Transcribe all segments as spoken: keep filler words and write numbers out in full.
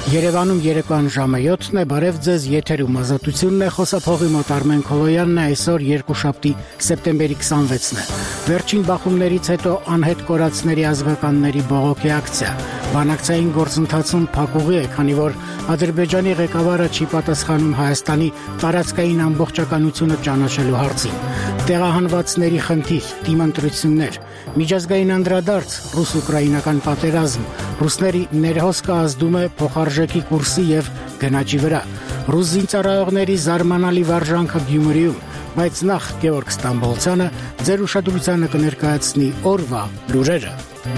Երևանում երեկոյան ժամը յոթն է, բարև ձեզ, եթերում ազատությունն է, խոսափողի մոտ Արմեն Քոլոյանն է, այսօր երկուշաբթի սեպտեմբերի քսանվեցն է։ Վերջին բախումներից հետո անհետ կորածների ազգականների բողոքի ակցիա։ Բանակցային գործընթացում փակուղի է, քանի որ Ադրբեջանի ղեկավարը չի պատասխանում Հայաստանի տարածքային ամբողջականությունը ճանաչելու հարցին։ Տեղահանվածների խնդիր, դիմընտրություններ, միջազգային անդրադարձ, ռուս-ուկրաինական պատերազմ, ռուսների ներհոսքը ազդում է փոխարժեքի կուրսի եւ գնաճի վրա, ռուս զինծառայողների զարմանալի վարժանքը Գյումրիում, բայց նախ Գևորգ Ստամբոլցյանը ձեր ուշադրությանը կներկայացնի օրվա լուրերը։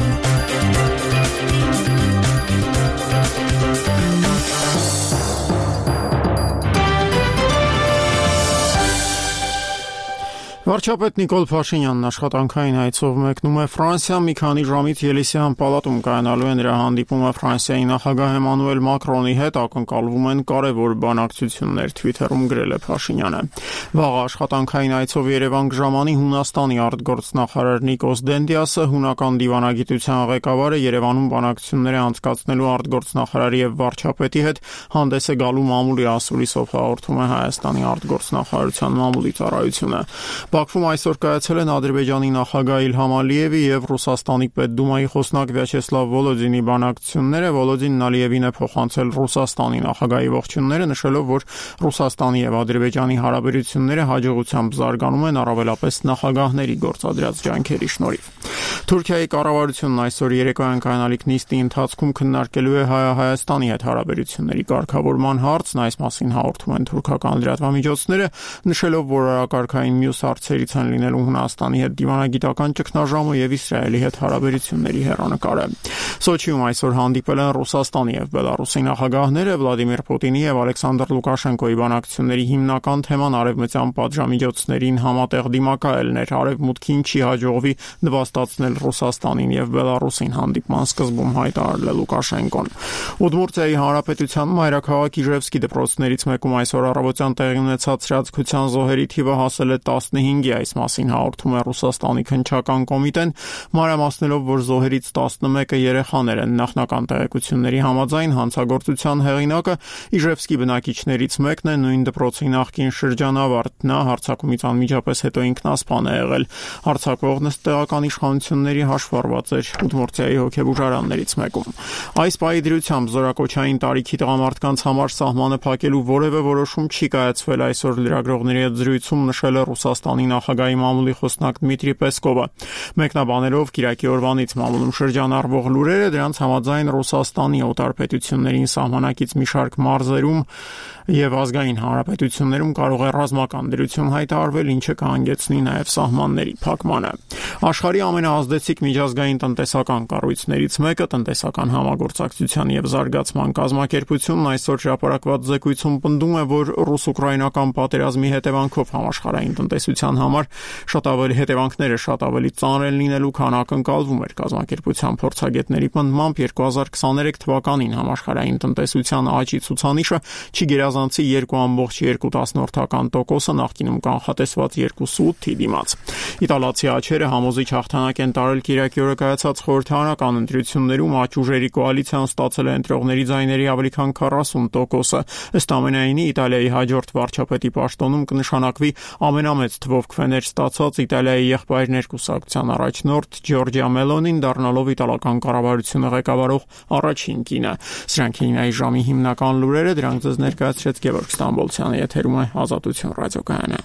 Վարչապետ Նիկոլ Փաշինյանն աշխատանքային այցով մեկնում է Ֆրանսիա, մի քանի ժամից Ելիսեյան պալատում կայանալու է նրա հանդիպումը Ֆրանսիայի նախագահ Էմանուել Մակրոնի հետ, ակնկալվում են կարևոր բանակցություններ, Twitter-ում գրել է Փաշինյանը։ Վաղ աշխատանքային այցով Երևան կժամանի Հունաստանի արտգործնախարար Նիկոս Դենդիասը, հունական դիվանագիտության ղեկավարը Երևանում բանակցություններ է անցկացնելու արտգործնախարարի եւ վարչապետի հետ, հանդես է գալու մամուլի ասուլիսով, հաղորդում է Հայաստանի արտգործնախարարության մամուլի ծառայությունը։ Բաքվում այսօր կայացել են Ադրբեջանի նախագահ Իլհամ Ալիևի եւ Ռուսաստանի պետդումայի խոսնակ Վյաչեսլավ Վոլոդինի բանակցությունները։ Վոլոդինն Ալիևին է փոխանցել Ռուսաստանի նախագահի ողջույնները, նշելով, որ Ռուսաստանի եւ Ադրբեջանի հարաբերությունները հաջողությամբ զարգանում են, առավելապես նախագահների գործադրած ջանքերի շնորհիվ։ Թուրքիայի կառավարությունն այսօր երեկոյան կայանալիք նիստի ընթացքում քննարկելու է Հայաստանի հետ հարաբերությունների կարգավորման հարցն, այս մասին հաղորդում են թուրքական լրատվամիջոցները, նշելով, որ օրակարգային մյուս հարցերից են լինելու Հունաստանի հետ դիվանագիտական ճգնաժամը եւ Իսրայելի հետ հարաբերությունների հեռանկարը։ Սոչիում այսօր հանդիպել են Ռուսաստանի եւ Բելարուսի նախագահները, Վլադիմիր Պուտինի եւ Ալեքսանդր Լուկաշենկոյի բանակցությունների հիմնական թեման արևմտյան պատժամիջոցներին համատեղ դիմակայելն էր, արևմուտքին չի հաջողվի նվաստացնել Ռուսաստանին եւ Բելարուսին, հանդիպման սկզբում հայտարարել է Լուկաշենկոն։ Ուդմուրտիայի հանրապետության մայրաքաղաք Իժևսկի դպրոցներից մեկում այսօր առավոտյան տեղի ունեցած սրածքության զոհերի թիվը հասել է տասնհինգի, այս մասին հաղորդում է Ռուսաստանի քննչական կոմիտեն, մանրամասնելով, որ զոհերից տասնմեկը երեխաներ են։ Նախնական տեղեկությունների համաձայն հանցագործության հեղինակը Իժևսկի բնակիչներից մեկն է, նույն դպրոցի նախկին շրջանավարտ, նա հարձակումից անմիջապես հետո ինքնասպան է եղել։ Հարձակվողն ըստ տեղական իշխանությունների հաշվառված էր Ուդմուրտիայի հոգեբուժարաններից մեկում։ Այս պահի դրությամբ զորակոչային տարիքի տղամարդկանց համար սահմանը փակելու որևէ որոշում չի կայացվել, այսօր լրագրողների հետ զրույցում նշել է Ռուսաստանի նախագահի մամուլի խոսնակ Դմիտրի Պեսկովը։ Մեկնաբանելով Կիրակի օրվանից մամուլում շրջանառվող լուրերը, դրանց համաձայն Ռուսաստանի օտարպետություններին սահմանակից մի շարք մարզերում եւ ազգային հանրապետություններում կարող է ռազմական դրություն հայտարարվել, ինչը կհանգեցնի նաեւ սահմանների փակմանը։ Աշխարհի ամենաազդեցիկ միջազգային տնտեսական կառույցներից մեկը, տնտեսական համագործակցության եւ զարգացման կազմակերպությունն այսօր հրապարակված զեկույցում պնդում է, որ ռուս-ուկրաինական պատերազմի հետևանքով համաշխարհային տնտեսության համար շատ ավելի հետևանքները շատ ավելի ծանր են լինելու, քան ակնկալվում էր։ Կազմակերպության փորձագետների պնդմամբ երկու հազար քսաներեք թվականին համաշխարհային տնտեսության աճի ցուցանիշը չի գերազանցի երկու կόμμα երկու տոկոսը նախկինում կանխատեսված երկուսի ութի դիմաց։ Իտալացի աչերը համոզիչ հաղթանակ են տարել Կիրակի օրը կայացած խորհրդարանական ընտրություններում, աճ ուժերի կոալիցիան ստացել է ընտրողների ձայների ավելի քան քառասուն տոկոսը։ Ըստ ամենայնի, Իտալիայի հաջորդ վարչապետի պաշտոնում կնշանակվի ամենամեծ թվով քվեներ ստացած Իտալիայի եղբայրներ կուսակցության առաջնորդ Ջորջիա Մելոնին, դառնալով իտալական կառավարությունը ղեկավարող առաջին կինը։ Սրանք էին այս ժամի հիմնական լուրերը, դրանք ձեզ ներկայացրեց Գևորգ Ստամբոլցյանը, եթերում է Ազատություն ռադիոկայանը։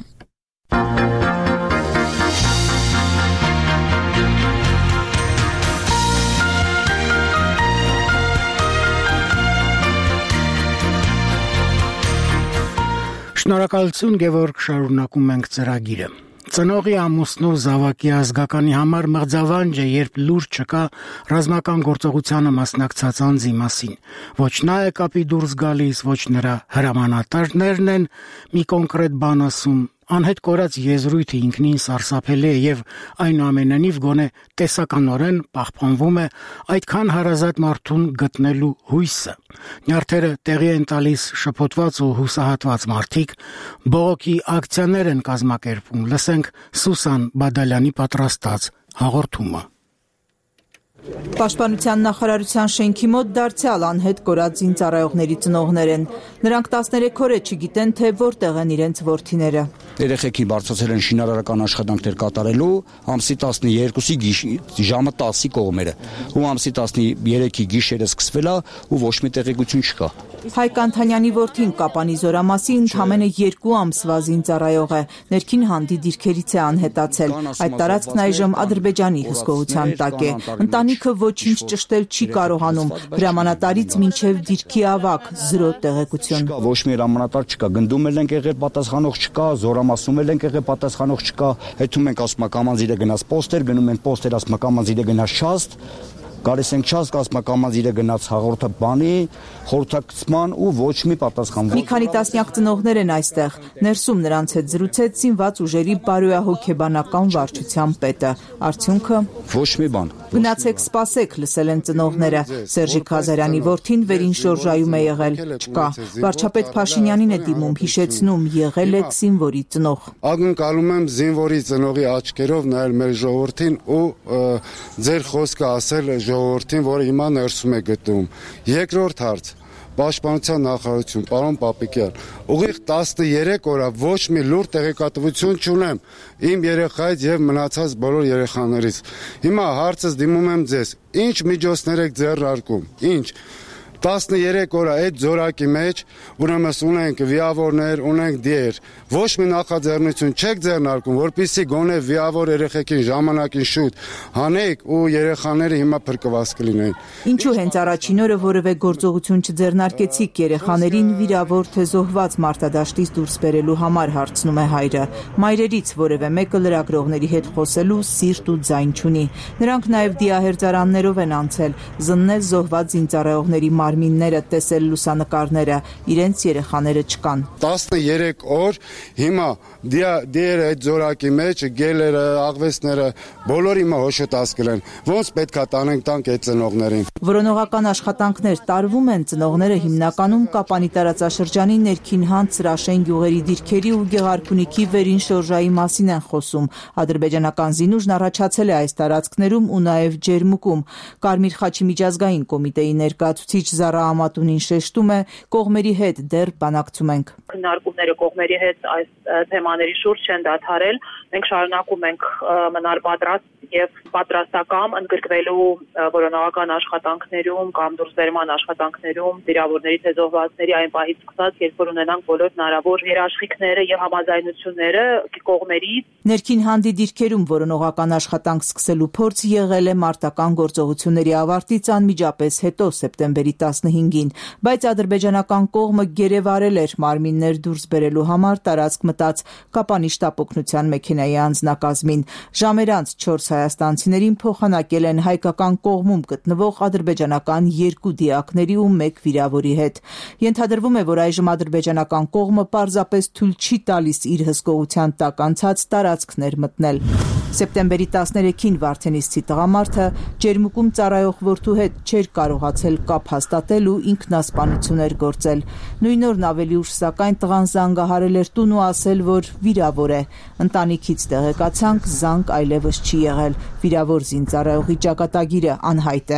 Շնորհակալություն, Գևորգ, շարունակում ենք ծրագիրը։ Ծնողի ամուսնու զավակի ազգականի համար մղձավանջ է, երբ լուր չկա ռազմական գործողությանը մասնակցած անձի մասին։ Ոչ նա է կապի դուրս գալիս, ոչ նրա հրամանատարներն են մի կոնկրետ բան ասում։ Անհետ կորած եզրույթը ինքնին սարսափելի է եւ այնուամենայնիվ գոնե տեսականորեն պահպանվում է այդքան հարազատ մարդուն գտնելու հույսը։ Նյարդերը տեղի են տալիս շփոթված ու հուսահատված մարդիկ, բողոքի ակցիաներ են կազմակերպում։ Լսենք Սուսան Բադալյանի պատրաստած հաղորդումը։ Պաշտպանության նախարարության շենքի մոտ դարձյալ անհետ կորած զինծառայողների ծնողներ են։ Նրանք տասներեք օր է չգիտեն, թե որտեղ են իրենց որդիները։ Երեխեքին բարձրացել են շինարարական աշխատանքներ կատարելու ամսի տասներկուսի ժամը տասի կողմերը, ու ամսի տասներեքի գիշերը սկսվել է ու ոչ մի տեղեկություն չկա։ Հայկ Անթանյանի որդին Կապանի զորամասի ընդամենը երկու ամսվա զինծառայող է, ներքին հանդի դիրքերից է անհետացել։ Այդ տարածքն այժմ Ադրբեջանի հսկողության տակ է։ Ընտանիքը ոչինչ ճշտել չի կարողանում, հրամանատարից մինչև դիրքի ավագ զրո տեղեկություն։ Ոչ մի հրամանատար չկա, գնդում էլ ենք եղել պատասխանող չկա, զորամասում էլ ենք եղել պատասխանող չկա, հետում ենք ասում կամանձիրը գնաց պոստեր, գնում են պոստեր, ասում կամանձիրը գնաց շաստ, գալիս ենք չասկ, ասում կամանձիրը գնաց հաղորդը բանի, խորհրդակցման ու ոչ մի պատասխան։ Մի քանի տասնյակ ծնողներ են այստեղ։ Ներսում նրանց հետ զրուցեց զինված ուժերի բարոյահոգեբանական վարչության պետը։ Արդյունքը ոչ մի բան։ Գնացեք սպասեք, լսել են ծնողները։ Սերժիկ Ղազարյանի որդին վերին շորժայում է եղել, չկա։ Վարչապետ Փաշինյանին է դիմում, հիշեցնում, եղել եք զինվորի ծնող։ Ակնկալում եմ զինվորի ծնողի աչքերով նայել մեր ժողովրդին ու ձեր խոսքը ասել ժողովրդին, որը հիմա ներսում է գտնվում։ Երկրորդ հարց, Պաշտպանության նախարարություն, պարոն Պապիկյան, ուղիղ տասներեք օր ոչ մի լուրջ տեղեկատվություն չունեմ իմ երեխայից եւ մնացած բոլոր երեխաներից։ Հիմա հարցս դիմում եմ ձեզ, ինչ միջոցներ եք ձեռնարկում, ինչ տասներեք օր այդ զորակի մեջ ուրեմն ունենք վիավորներ, ունենք դիեր, ոչ մի նախաձեռնություն չեք ձեռնարկում, որպեսզի գոնե վիավոր երեխեքին ժամանակին շուտ հանեք ու երեխաները հիմա փրկված կլինեն։ Ինչու հենց առաջին օրը որևէ գործողություն չձեռնարկեցիք երեխաներին վիրավոր թե զոհված մարտադաշտից դուրս բերելու համար, հարցնում է հայրը։ Մայրերից որևէ մեկը լրագրողների հետ խոսելու սիրտ ու ձայն չունի։ Նրանք նաև դիահերձարաններով են անցել, զննել զոհված զինծառայողների մարմինները, տեսել լուսանկարները, իրենց երեխաները չկան։ տասներեք օր հիմա դիերը այդ զորակի մեջ, գելերը, աղվեսները, բոլորը հիմա հոշոտացկել են։ Ոնց պետքա տանենք տանք այդ ծնողներին։ Որոնողական աշխատանքներ տարվում են, ծնողները հիմնականում Կապանի տարածաշրջանի ներքին հանց Սրաշեն գյուղերի դիրքերի ու Գեղարքունիքի վերին շորժայի մասին են խոսում։ Ադրբեջանական զինուժն առաջացել է այս տարածքներում ու նաև Ջերմուկում։ Կարմիր խաչի միջազգային կոմիտեի ներկայացուցիչ Զարա Ամատունին շեշտում է, կողմերի հետ դեռ բանակցում ենք։ Քննարկումները կողմերի հետ այս թեմաների շուրջ չեն դադարել։ Մենք շարունակում ենք մնալ պատրաստ եւ պատրաստական ընդգրկվելու որոնողական աշխատանքներում կամ դուրսբերման աշխատանքներում վիրավորների թե զոհվածների այն պահից սկսած, երբ որ ունենանք բոլոր հնարավոր երաշխիքները եւ համաձայնությունները կողմերից։ Ներքին հանդի դիրքերում որոնողական աշխատանք սկսելու փորձ եղել է մարտական գործողությունների ավարտից անմիջապես հետո սեպտեմբերի տասնհինգին, բայց ադրբեջանական կողմը գերեվարել էր մարմիններ դուրս բերելու համար տարածք մտած Կապանի շտապ օգնության մեքենայի անձնակազմին։ Ժամեր անց չորս հայաստանցիներին փոխանակել են հայկական կողմում գտնվող ադրբեջանական երկու դիակների ու մեկ վիրավորի հետ։ Ենթադրվում է, որ այժմ ադրբեջանական կողմը պարզապես թույլ չի տալիս իր հսկողության տակ անցած տարածքներ մտնել։ Սեպտեմբերի տասներեքին Վարդենիսցի տղամարդը Ջերմուկում ծառայող որդու հետ չէր կարողացել կապ հաստատել ու ինքնասպանություն էր գործել։ Նույն օրն ավելի ուշ սակայն տղան զանգահարել էր տուն ու ասել, որ վիրավոր է։ Ընտանիքից տեղեկացանք, զանգ այլևս չի եղել։ Վիրավոր զինծառայողի ճակատագիրը անհայտ է։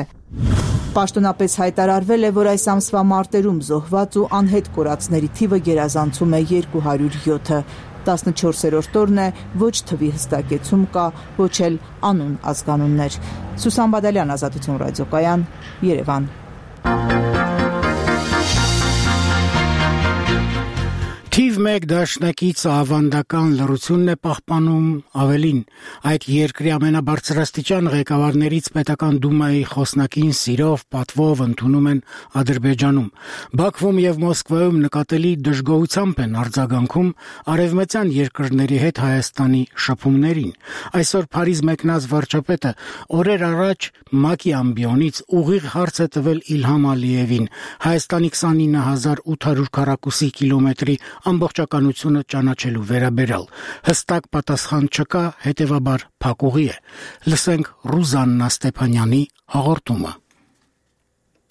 Պաշտոնապես հայտարարվել է, որ այս ամսվա մարտերում զոհված ու անհետ կորածների թիվը գերազանցում է երկու հարյուր յոթը։ տասնչորսերորդ օրն է, ոչ թվի հստակեցում կա, ոչ էլ անուն ազգանուններ։ Սուսան Բադալյան, Ազատություն ռադիոկայան, Երևան։ Թիվ մեկ դաշնակիցը ավանդական լռությունն է պահպանում, ավելին, այդ երկրի ամենաբարձրաստիճան ղեկավարներից պետական դումայի խոսնակին սիրով, պատվով ընդունում են Ադրբեջանում։ Բաքվում եւ Մոսկվայում նկատելի դժգոհությամբ են արձագանքում արևմտյան երկրների հետ Հայաստանի շփումներին։ Այսօր Փարիզ մեկնած վարչապետը օրեր առաջ ՄԱԿ-ի ամբիոնից ուղիղ հարց է տվել Իլհամ Ալիևին Հայաստանի քսանինը հազար ութ հարյուր քառակուսի կիլոմետրի ամբողջականությունը ճանաչելու վերաբերյալ։ Հստակ պատասխան չկա, հետևաբար փակուղի է։ Լսենք Ռուզաննա Ստեփանյանի հաղորդումը։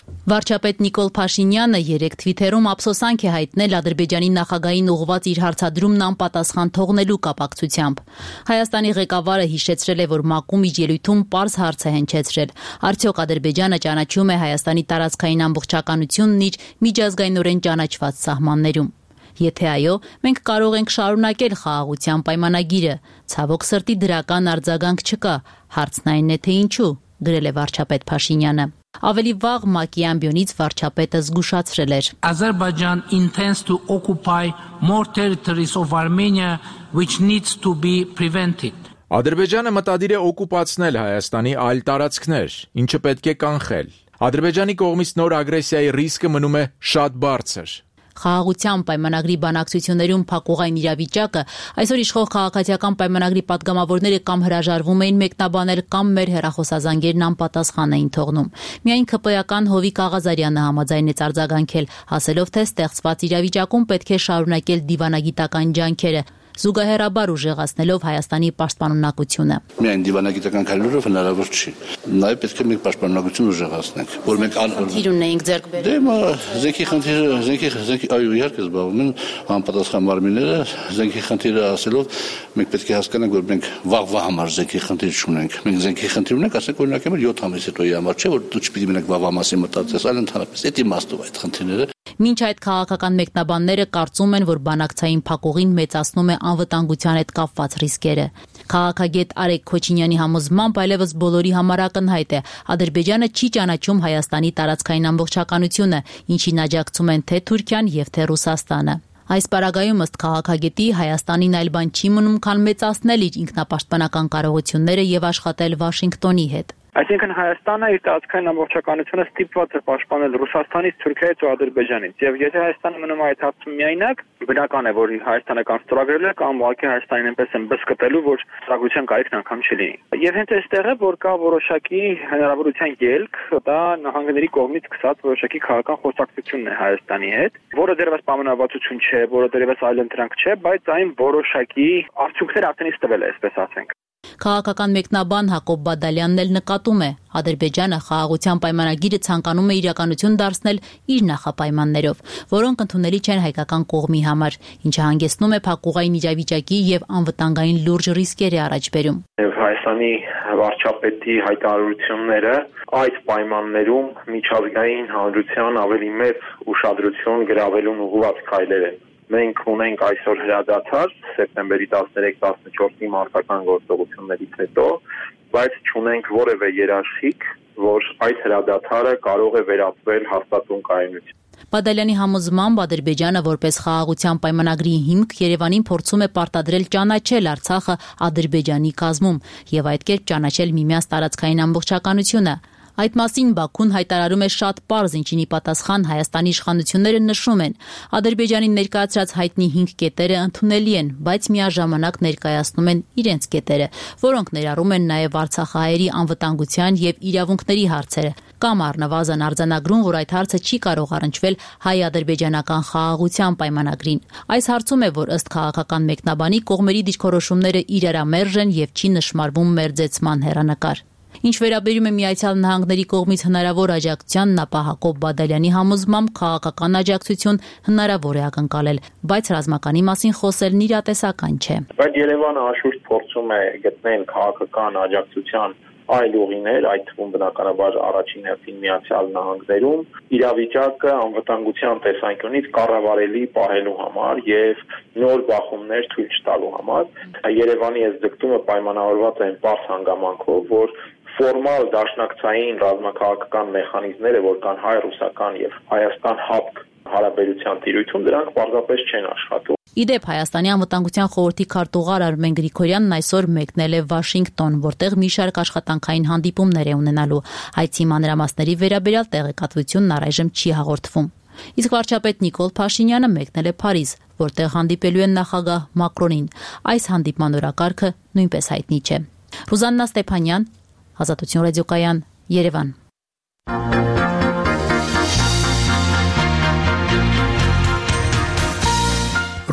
Վարչապետ Նիկոլ Փաշինյանը երեկ Թվիթերում ափսոսանք է հայտնել Ադրբեջանի նախագահին ուղղված իր հարցադրումն անպատասխան թողնելու կապակցությամբ։ Հայաստանի ղեկավարը հիշեցրել է, որ ՄԱԿ-ում իր ելույթում պարզ հարց է հնչեցրել. արդյոք Ադրբեջանը ճանաչում է Հայաստանի տարածքային ամբողջականությունն իր միջազգայինորեն ճանաչված սահմաններում։ Եթե այո, մենք կարող ենք շարունակել խաղաղության պայմանագիրը։ Ցավոք սրտի դրական արձագանք չկա։ Հարցն այն է, թե ինչու, գրել է վարչապետ Փաշինյանը։ Ավելի վաղ ՄԱԿ-ի ամբիոնից վարչապետը զգուշացրել էր. Azerbaijan intends to occupy more territories of Armenia which needs to be prevented. Ադրբեջանը մտադիր է օկուպացնել Հայաստանի այլ տարածքներ, ինչը պետք է կանխել։ Ադրբեջանի կողմից նոր ագրեսիայի ռիսկը մնում է շատ բարձր։ Խաղաղության պայմանագրի բանակցություններում փակուղային իրավիճակը այսօր իշխող քաղաքացիական պայմանագրի պատգամավորները կամ հրաժարվում էին մեկնաբանել կամ մեր հեռախոսազանգերն անպատասխան էին թողնում։ Միայն ԿՊ-ական Հովիկ Աղազարյանը համաձայնեց արձագանքել, ասելով, թե ստեղծված իրավիճակում պետք է շարունակել դիվանագիտական ջանքերը, զուգահեռաբար ուժեղացնելով Հայաստանի պաշտպանունակությունը։ Միայն դիվանագիտական քայլերով հնարավոր չի։ Նաև պետք է մենք պաշտպանունակություն ուժեղացնենք, որ մենք խնդիր ունենք ձեռք բերել։ Դե զենքի խնդիրը, զենքի զենքի այո, իհարկե զբաղվում են անպատասխան մարմինները, զենքի խնդիրը ասելով մենք պետք է հասկանանք, որ մենք վաղվա համար զենքի խնդիր չունենք։ Մենք զենքի խնդիր ունենք, ասենք օրինակ եմ յոթ ամիս հետոյի համար չէ, որ դու չպիտի մենակ վաղվա մասին մտածես, այլ ընդհանրապես այդ իմաստով այդ խնդիրները։ Մինչ այդ քաղաքական մեկնաբանները կարծում են, որ բանակցային փակուղին մեծացնում է անվտանգության հետ կապված ռիսկերը։ Քաղաքագետ Արեգ Քոչինյանի համոզմամբ այլևս բոլորի համար ակնհայտ է, Ադրբեջանը չի ճանաչում Հայաստանի տարածքային ամբողջականությունը, ինչին աջակցում են թե Թուրքիան եւ թե Ռուսաստանը։ Այս պարագայում ըստ քաղաքագետի Հայաստանին այլ բան չի մնում, քան մեծացնել իր ինքնապաշտպանական կարողությունները եւ աշխատել Վաշինգտոնի հետ։ Այսինքն Հայաստանը իր տարածքային ամբողջականությունը ստիպված է պաշտպանել Ռուսաստանից, Թուրքիայից ու Ադրբեջանից։ Եվ եթե Հայաստանը մնում է այդ հարցում միայնակ, բնական է, որ Հայաստանը կամ ստորագրել է կամ ուղղակի Հայաստանին այնպես են բսկտելու, որ ստորագրության կարիքն անգամ չլինի։ Եվ հենց այստեղ է, որ կա որոշակի հնարավորության ելք, դա նահանգների կողմից սկսած որոշակի քաղաքական խոսակցությունն է Հայաստանի հետ, որը դեռևս պայմանավորվածություն չէ, որը դեռևս այլընտրանք չէ, բայց այն որոշակի արդյունքներ արդեն իսկ տվել է, այսպես ասենք։ Քաղաքական մեկնաբան Հակոբ Բադալյանն էլ նկատում է, Ադրբեջանը խաղաղության պայմանագիրը ցանկանում է իրականություն դարձնել իր նախապայմաններով, որոնք ընդունելի չեն հայկական կողմի համար, ինչը հանգեցնում է փակուղային իրավիճակի եւ անվտանգային լուրջ ռիսկերի առաջ բերում։ Եվ Հայաստանի վարչապետի հայտարարությունները այդ պայմաններում միջազգային հանրության ավելի մեծ ուշադրություն գրավելուն ուղղված քայլեր են։ Մենք ունենք այսօր հրադադար սեպտեմբերի տասներեք տասնչորսի մարտական գործողություններից հետո, բայց չունենք որևէ երաշխիք, որ այդ հրադադարը կարող է վերածվել հաստատուն կայունություն։ Բադալյանի համոզմամբ Ադրբեջանը որպես խաղաղության պայմանագրի հիմք Երևանին փորձում է պարտադրել ճանաչել Արցախը Ադրբեջանի կազմում եւ այդ կերպ ճանաչել միմյանց տարածքային ամբողջականությունը։ Այդ մասին Բաքուն հայտարարում է շատ պարզ, ինչին ի պատասխան Հայաստանի իշխանությունները նշում են. Ադրբեջանի ներկայացրած հայտնի հինգ կետերը ընդունելի են, բայց միաժամանակ ներկայացնում են իրենց կետերը, որոնք ներառում են նաև արցախահայերի անվտանգության եւ իրավունքների հարցերը, կամ առնվազն արձանագրում, որ այդ հարցը չի կարող առնչվել հայ-ադրբեջանական խաղաղության պայմանագրին։ Այս հարցում է, որ ըստ քաղաքական մեկնաբանի կողմերի դիրքորոշումները իրարամերժ են եւ չի նշмарվում մերձեցման հեռանկար։ Ինչ վերաբերում է Միացյալ Նահանգների կողմից հնարավոր աջակցությանն, ապա Հակոբ Բադալյանի համոզմամբ քաղաքական աջակցություն հնարավոր է ակնկալել, բայց ռազմականի մասին խոսելն իրատեսական չէ։ Բայց Երևանը անշուշտ փորձում է գտնել քաղաքական աջակցության այլ ուղիներ, այդ թվում բնականաբար առաջին հերթին Միացյալ Նահանգներում իրավիճակը անվտանգության տեսանկյունից կառավարելի պահելու համար եւ նոր բախումներ թույլ չտալու համար։ Երևանի այս ձգտումը պայմանավորված է պարզ հանգամանքով, որ ֆորմալ դաշնակցային ռազմաքաղաքական մեխանիզմները, որ կան հայ-ռուսական եւ Հայաստան-հապկ հարաբերության տիրույթում, դրանք պարզապես չեն աշխատում։ Իդեպ Հայաստանի անվտանգության խորհրդի քարտուղար Արմեն Գրիգորյանն այսօր մեկնել է Վաշինգտոն, որտեղ մի շարք աշխատանքային հանդիպումներ է ունենալու։ Հայցի մանրամասների վերաբերյալ տեղեկատվությունն առայժմ չի հաղորդվում։ Իսկ վարչապետ Նիկոլ Փաշինյանը մեկնել է Փարիզ, որտեղ հանդիպելու են նախագահ Մակրոնին։ Այս հանդիպման օրակարգը նույնպես հայտնի չէ։ Ռուզաննա Ստեփանյան, Ազատություն ռադիոկայան, Երևան։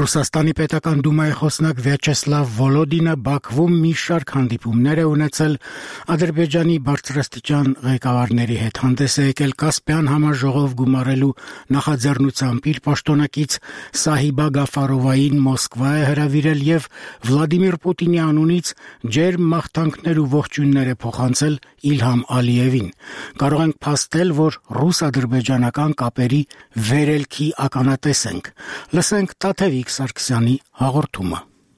Ռուսաստանի պետական դումայի խոսնակ Վյաչեսլավ Վոլոդինը Բաքվում մի շարք հանդիպումներ է ունեցել Ադրբեջանի բարձրաստիճան ղեկավարների հետ, հանդես է եկել Կասպյան համաժողով գումարելու նախաձեռնությամբ, իր պաշտոնակից Սահիբա Գաֆարովային Մոսկվա է հրավիրել եւ Վլադիմիր Պուտինի անունից ջերմ մաղթանքներ ու ողջույններ է փոխանցել Իլհամ Ալիևին։ Կարող ենք փաստել, որ ռուս-ադրբեջանական կապերի վերելքի ականատես ենք։ Լսենք Տաթևիկ Սարգսյանի հաղորդումը։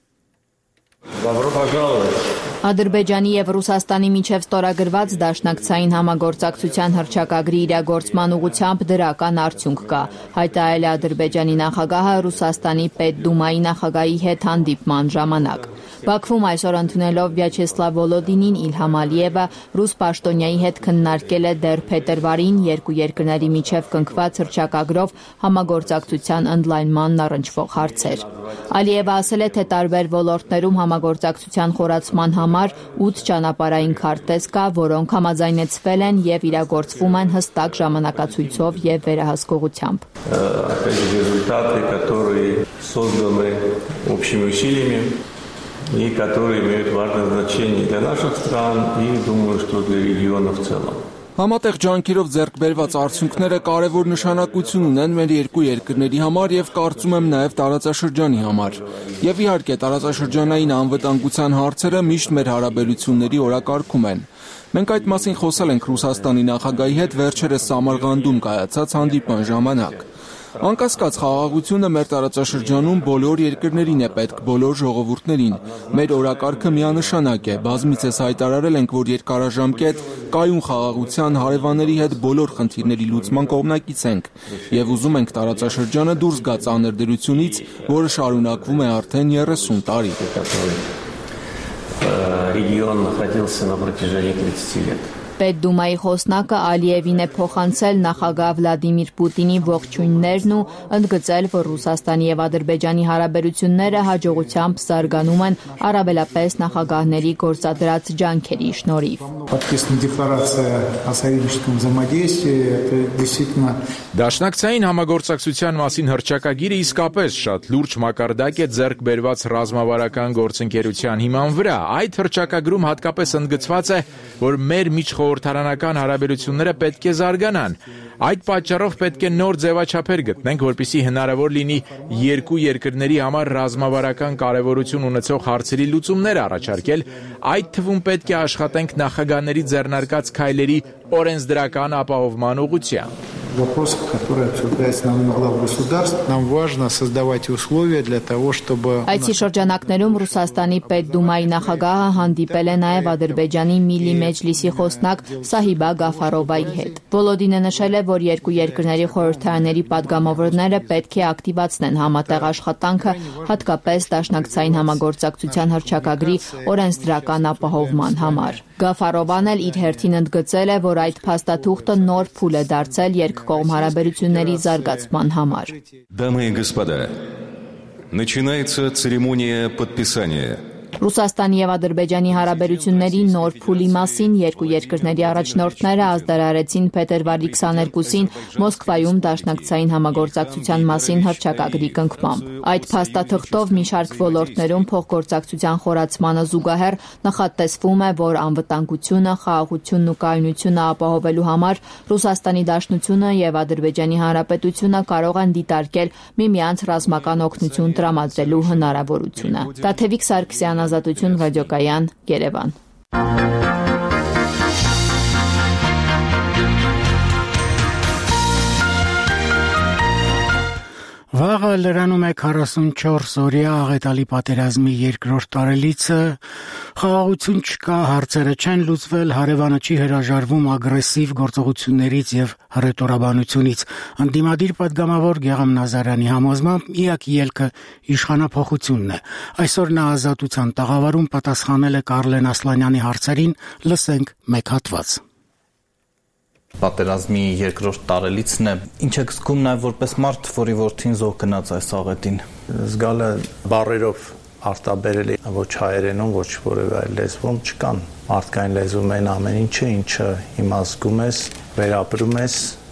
Ադրբեջանի եւ Ռուսաստանի միջև ստորագրված դաշնակցային համագործակցության հռչակագրի իրագործման ուղղությամբ դրական արդյունք կա, հայտարարել է Ադրբեջանի նախագահը Ռուսաստանի Պետդումայի նախագահի հետ հանդիպման ժամանակ։ Բաքվում այսօր ընդունելով Վյաչեսլավ Վոլոդինին Իլհամ Ալիևը ռուս պաշտոնյայի հետ քննարկել է դեռ փետրվարին երկու երկրների միջև կնքված հռչակագրով համագործակցության ընդլայնմանն առնչվող հարցեր։ Ալիևը ասել է, թե տարբեր ոլորտներում համագործակցության խորացման համար ութ ճանապարհային քարտեզ կա, որոնք համաձայնեցվել են եւ իրագործվում են հստակ ժամանակացույցով եւ վերահսկողությամբ։ и которые имеют важное значение для наших стран и, думаю, что для региона в целом. Համատեղ ջանքերով ձեռք բերված արդյունքները կարևոր նշանակություն ունեն մեր երկու երկրների համար եւ կարծում եմ նաեւ տարածաշրջանի համար։ Եվ իհարկե տարածաշրջանային անվտանգության հարցերը միշտ մեր հարաբերությունների օրակարգում են։ Մենք այդ մասին խոսել ենք Ռուսաստանի նախագահի հետ վերջերս Սամարղանդում կայացած հանդիպման ժամանակ։ Անկասկած խաղաղությունը մեր տարածաշրջանում բոլոր երկրներին է պետք, բոլոր ժողովուրդներին։ Մեր օրակարգը միանշանակ է, բազմիցս հայտարարել ենք, որ երկարաժամկետ կայուն խաղաղության հարևանների հետ բոլոր խնդիրների լուծման կողմնակից ենք եւ ուզում ենք տարածաշրջանը դուրս գա ծանր դրությունից, որը շարունակվում է արդեն երեսուն տարի։ Регион находился на протяжении тридцати лет. Պետդումայի խոսնակը Ալիևին է փոխանցել նախագահ Վլադիմիր Պուտինի ողջույններն ու ընդգծել, որ Ռուսաստանի եւ Ադրբեջանի հարաբերությունները հաջողությամբ զարգանում են առավելապես նախագահների գործադրած ջանքերի շնորհիվ։ Դաշնակցային համագործակցության մասին հռչակագիրը իսկապես շատ լուրջ մակարդակ է ձեռք բերված ռազմավարական գործընկերության հիման վրա։ Այդ հռչակագրում հատկապես ընդգծված է, որ մեր միջխորհրդարանական հարաբերությունները պետք է զարգանան։ Այդ պատճառով պետք է նոր ձևաչափեր գտնենք, որպեսզի հնարավոր լինի երկու երկրների համար ռազմավարական կարևորություն ունեցող հարցերի լուծումներ առաջարկել, այդ թվում պետք է աշխատենք նախագահների ձեռնարկած քայլերի օրենսդրական ապահովման ուղղությամբ։ Вопросов, которые обсуждаются на уровне глав государств, нам важно создавать условия для того, чтобы... Այսի շրջանակներում Ռուսաստանի Պետդումայի նախագահը հանդիպել է նաև Ադրբեջանի Միլի Մեջլիսի խոսնակ Սահիբա Գաֆարովայի հետ։ Վոլոդինը նշել է, որ երկու երկրների խորհրդարանների падգամավորները պետք է ակտիվացնեն համատեղ աշխատանքը, հատկապես դաշնակցային համագործակցության հռչակագրի օրենսդրական ապահովման համար։ Գաֆարովան էլ իր հերթին ընդգծել է, որ այդ փաստաթուղթը նոր փուլ է դարձել երկկողմ հարաբերությունների զարգացման համար։ Дамы и господа, начинается церемония подписания. Ռուսաստանի եւ Ադրբեջանի հարաբերությունների նոր փուլի մասին երկու երկրների առաջնորդները ազդարարեցին փետրվարի քսաներկուսին Մոսկվայում դաշնակցային համագործակցության մասին հռչակագրի կնքմամբ։ Այդ փաստաթղթով մի շարք ոլորտներում փոխգործակցության խորացմանը զուգահեռ նախատեսվում է, որ անվտանգությունը, խաղաղությունն ու կայունությունը ապահովելու համար Ռուսաստանի Դաշնությունը եւ Ադրբեջանի Հանրապետությունը կարող են դիտարկել միմյանց ռազմական օգնություն տրամադրելու հնարավորությունը։ Տաթևիկ Սարգսյան, Ազատություն ռադիոկայան, Երևան։ Վաղը լրանում է քառասունչորս օրյա աղետալի պատերազմի երկրորդ տարելիցը, խաղաղություն չկա, հարցերը չեն լուծվել, հարևանը չի հրաժարվում ագրեսիվ գործողություններից եւ հռետորաբանությունից։ Անդիմադիր պատգամավոր Գեղամ Նազարյանի համոզմամբ միակ ելքը իշխանափոխությունն է։ Այսօր նա Ազատության տաղավարում պատասխանել է Կարլեն Ասլանյանի հարցերին, լսենք մեկ հատված։ Պատերազմի երկրորդ տարելիցն է։ Ինչ եք զգում նաև որպես մարդ, որի որդին զոհ գնաց այս աղետին։ Զգալը բառերով արտաբերել է ոչ հայերենում, ոչ որևէ այլ լեզվում չկան։ Մարդկային լեզվում այն ամեն ինչը, ինչը հիմա զգում ես, վերապրում ես,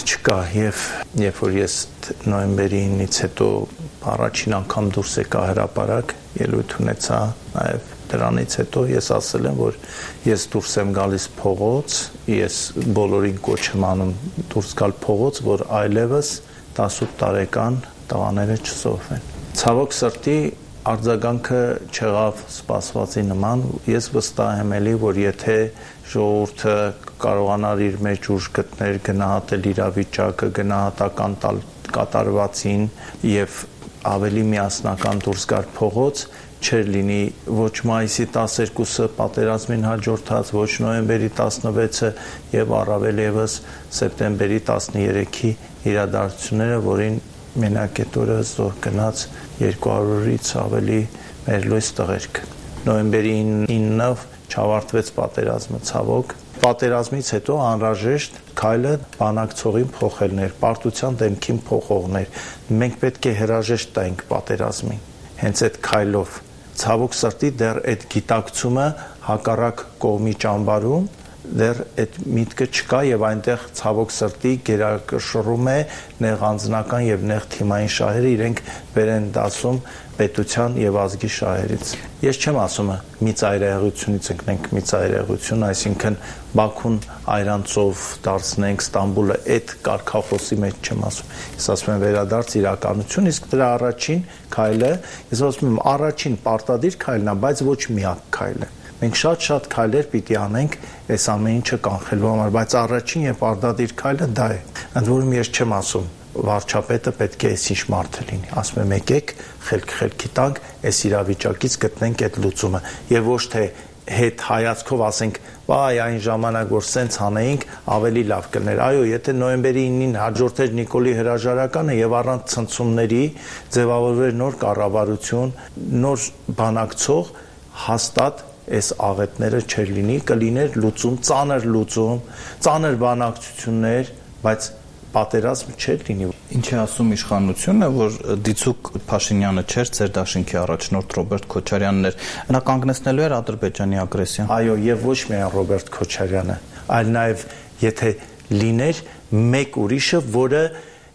չկա եւ երբ որ ես նոյեմբերի ինից հետո առաջին անգամ դուրս եկա հրապարակ, ելույթ ունեցա նաեւ դրանից հետո ես ասել եմ, որ ես դուրս եմ գալիս փողոց, ես բոլորին կոչ եմ անում դուրս գալ փողոց, որ այլևս տասութ տարեկան տղաները չսովեն։ Ցավոք սրտի արձագանքը չեղավ սպասվածի նման, ես վստահ եմ էլի, որ եթե ժողովուրդը կարողանար իր մեջ ուժ գտնել, գնահատել իրավիճակը, գնահատական տալ կատարվածին եւ ավելի միասնական դուրս գար փողոց, չէր լինի ոչ մայիսի տասներկուսը պատերազմին հաջորդած, ոչ նոյեմբերի տասնվեցը եւ առավել եւս սեպտեմբերի տասներեքի իրադարձությունները, որին մենակ այդ օրը զոհ գնաց երկու հարյուրից ավելի մեր լույս տղերք։ Նոյեմբերի ինը չավարտվեց պատերազմը, ցավոք։ Պատերազմից հետո անհրաժեշտ քայլը բանակցողին փոխելն էր, պարտության դեմքին փոխողներ։ Մենք պետք է հրաժեշտ տայինք պատերազմին։ Հենց այդ քայլով ցավոք սրտի դեռ այդ գիտակցումը հակառակ կողմի ճամբարում դեռ այդ միտքը չկա եւ այնտեղ ցավոք սրտի գերակշռում է նեղ անձնական եւ նեղ թիմային շահերը, իրենք վեր են դասում պետության եւ ազգի շահերից։ Ես չեմ ասում մի ծայրահեղությունից ընկնենք մի ծայրահեղություն, այսինքն Բաքուն այրանցով դարձնենք Ստամբուլը, այդ կարգախոսի մեջ չեմ ասում։ Ես ասում եմ վերադարձ իրականություն, իսկ դրա առաջին քայլը, ես ասում եմ առաջին պարտադիր քայլն է, բայց ոչ միակ քայլը։ Մենք շատ-շատ քայլեր պիտի անենք այս ամեն ինչը կանխելու համար, բայց առաջին եւ պարտադիր քայլը դա է։ Ընդ որում ես չեմ ասում վարչապետը պետք է այսինչ մարդը լինի, ասում եմ եկեք խելք-խելքի տանք այս իրավիճակից գտնենք այդ լուծումը եւ ոչ թե հետ հայացքով ասենք վայ այն ժամանակ որ սենց անեինք ավելի լավ կլներ։ Այո, եթե նոյեմբերի ինին հաջորդեր Նիկոլի հրաժարականը եւ առանց ցնցումների ձևավորվեր նոր կառավարություն, նոր բանակցող, հաստատ այս աղետները չէր լինի, կլիներ լուծում, ծանր լուծում, ծանր բանակցություններ, բայց պատերազմ չէր լինի։ Ինչ է ասում իշխանությունը, որ Դիցուք Փաշինյանը չէր, ձեր դաշինքի առաջնորդ Ռոբերտ Քոչարյանն էր, նա կանգնեցնելու էր Ադրբեջանի ագրեսիան։ Այո, եւ ոչ միայն Ռոբերտ Քոչարյանը, այլ նաեւ եթե լիներ մեկ ուրիշը, որը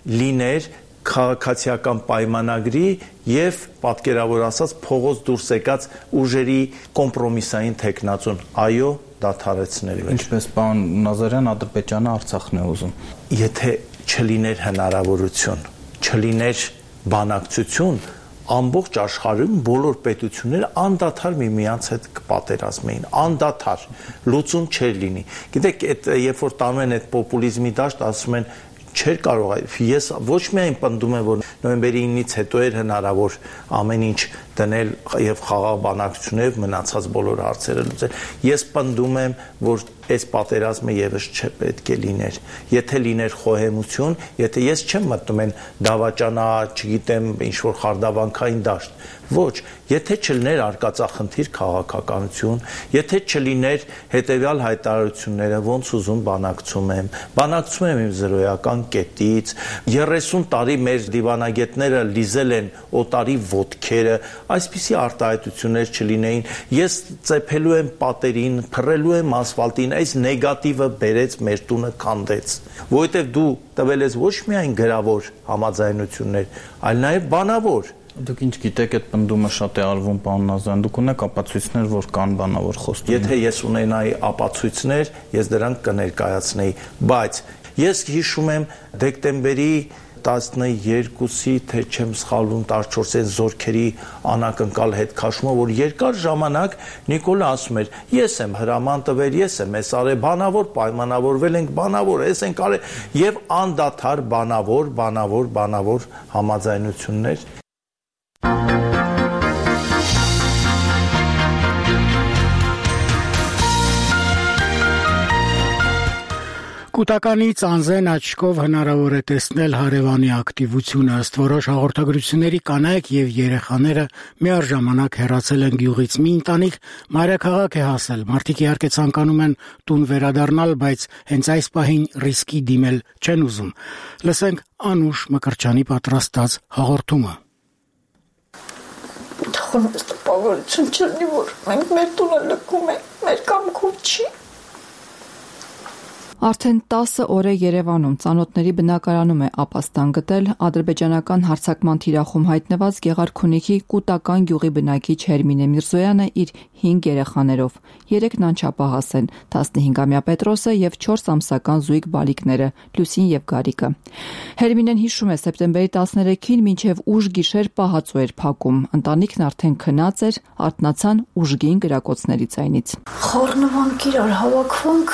լիներ քաղաքացիական պայմանագրի եւ պատկերավոր ասած փողոց դուրս եկած ուժերի կոմպրոմիսային տեխնացուն, այո, դադարեցնելու էր։ Ինչպես պարոն Նազարյան, Ադրբեջանը Արցախն է ուզում։ Եթե չլիներ հնարավորություն, չլիներ բանակցություն, ամբողջ աշխարհում բոլոր պետությունները անդադար միմյանց հետ կպատերազմեին, անդադար լուծում չէր լինի։ Գիտեք, այդ երբ որ տանում են այդ պոպուլիզմի դաշտ, ասում են չէր կարող, ես ոչ միայն պնդում եմ, որ նոյեմբերի ինից հետո էր հնարավոր ամեն ինչ դնել եւ խաղաղ բանակցություններ մնացած բոլոր հարցերը լուծել։ Ես պնդում եմ, որ այս պատերազմը եւս չպետք է լիներ։ Եթե լիներ խոհեմություն, եթե ես չեմ մտնում են դավաճանա, չգիտեմ, ինչ որ խարդավանքային դաշտ, ոչ, եթե չլիներ արկածախնդիր քաղաքականություն, եթե չլիներ հետեւյալ հայտարարությունները, ոնց ուզում բանակցում եմ, բանակցում եմ իմ զրոյական կետից, երեսուն տարի մեր դիվանագետները լիզել են օտարի ոտքերը, այսպիսի արտահայտություններ չլինեին, ես ծեփելու եմ պատերին, փռելու եմ ասֆալտին, այս նեգատիվը բերեց մեր տունը քանդեց, որովհետև դու տվել ես ոչ միայն գրավոր համաձայնություններ, այլ նաև բանավոր։ Դուք ինչ գիտեք, այդ պնդումը շատ է արվում, պարոն Նազարյան, դուք ունեք ապացույցներ, որ կան բանավոր խոստումներ։ Եթե ես ունենայի ապացույցներ, ես դրանք կներկայացնեի, բայց ես հիշում եմ դեկտեմբերի տասներկուսի, թե չեմ սխալվում, տասնչորսին զորքերի անակնկալ հետ քաշումը, որ երկար ժամանակ Նիկոլը ասում էր, ես եմ հրաման տվել, ես եմ էս արել, բանավոր պայմանավորվել ենք, բանավոր, էս ենք արել եւ անդադար բանավոր, բանավոր, բանավոր համաձայնություններ։ Կուտականի ծանզեն աչքով հնարավոր է տեսնել հարևանի ակտիվությունը, ըստ որոշ հաղորդագրությունների կանայք եւ երեխաները միառժամանակ հեռացել են գյուղից։ Մի ընտանիք մայրաքաղաք է հասել։ Մարդիկ իհարկե ցանկանում են տուն վերադառնալ, բայց հենց այս պահին ռիսկի դիմել չեն ուզում։ Լսենք Անուշ Մկրտչյանի պատրաստած հաղորդումը։ Թողնես տպավորություն չլինի, որ մենք մեր տունը լքում ենք, մեր կամքով չի։ Արդեն տասը օր է Երևանում ծանոթների բնակարանում է ապաստան գտել ադրբեջանական հարձակման թիրախում հայտնված Գեղարքունիքի Կուտական գյուղի բնակիչ Հերմինե Միրզոյանը իր հինգ երեխաներով։ Երեքն անչափահաս են՝ տասնհինգամյա Պետրոսը եւ չորս ամսական զույգ բալիկները՝ Լուսին եւ Գարիկը։ Հերմինեն հիշում է սեպտեմբերի տասներեքին մինչեւ ուշ գիշեր պահածո էր փակում։ Ընտանիքն արդեն քնած էր, արթնացան ուժգին գրակոծների ձայնից։ Խառնվանք իրար հավաքվանք,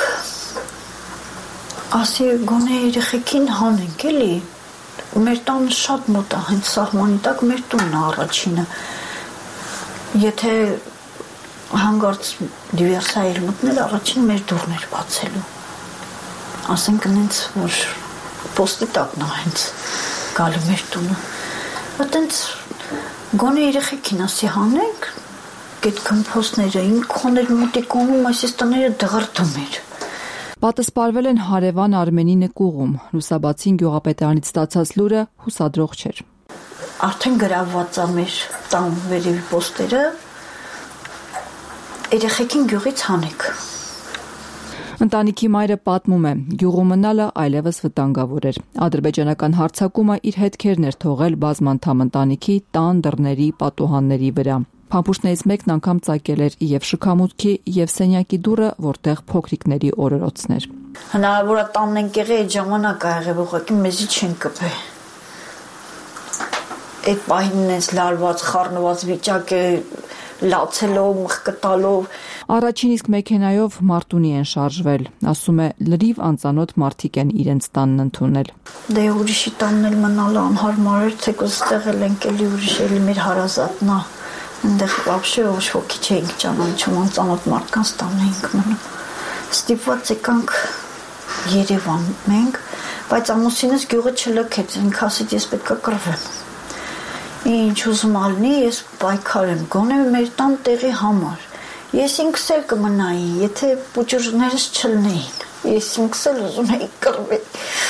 ասի գոնե երեխեքին հանենք էլի, մեր տանը շատ մոտ է, հենց սահմանի տակ մեր տունն է առաջինը, եթե հանգարց դիվերսայել մտնել առաջին մեր դուռն էր բացելու, ասենք նենց, որ պոստի տակն է հենց գալու մեր տունը, այտենց գոնե երեխեքին ասի հանենք, գետ կմպոսները, ինքոներ մոտիկոնում այսիս տները դղրդում էր։ Պատասպարվել են հարևան Արմենի նկուղում, լուսաբացին գյուղապետարանից ստացած լուրը հուսադրող չէր։ Արդեն գրավված է մեր տան վերևի պոստերը, երեխեքին գյուղից հանեք։ Ընտանիքի մայրը պատմում է, գյուղում մնալը այլևս վտանգավոր էր։ Ադրբեջանական հարձակումը իր հետքերն էր թողել բազմանդամ ընտանիքի տան դռների պատուհանների վրա։ Փամփուշտներից մեկն անգամ ծակել էր եւ շքամուտքի եւ սենյակի դուռը, որտեղ փոքրիկների օրորոցն էր։ Հնարավոր է տանն ենք եղել այդ ժամանակ ա եղել, ուղղակի մեզի չեն կպել։ Այդ պահին ինձ լարված, խառնված վիճակ է, լացելով, մխկտալով։ Առաջին իսկ մեքենայով Մարտունի են շարժվել, ասում է լրիվ անծանոթ մարդիկ են իրենց տանն ընդունել։ Դե ուրիշի տանն էլ մնալը անհարմար էր, թեկուզ ստեղ էլ ենք էլի ուրիշ էլի մեր հարազատնա։ Այնտեղ вообще ոչ ոքի չէինք ճանաչում, անծանոթ մարդկանց տան էինք մնում։ Ստիպված եկանք Երևան մենք, բայց ամուսինս գյուղը չլքեց, ինքը ասեց ես պետք է կռվեմ։ Ինչ ուզում ալնի, ես պայքար եմ, գոնե մեր տան տեղի համար։ Ես ինքս էլ կմնայի, եթե պուճուրներս չլնեին։ Ես ինքս էլ ուզում էի կռվել։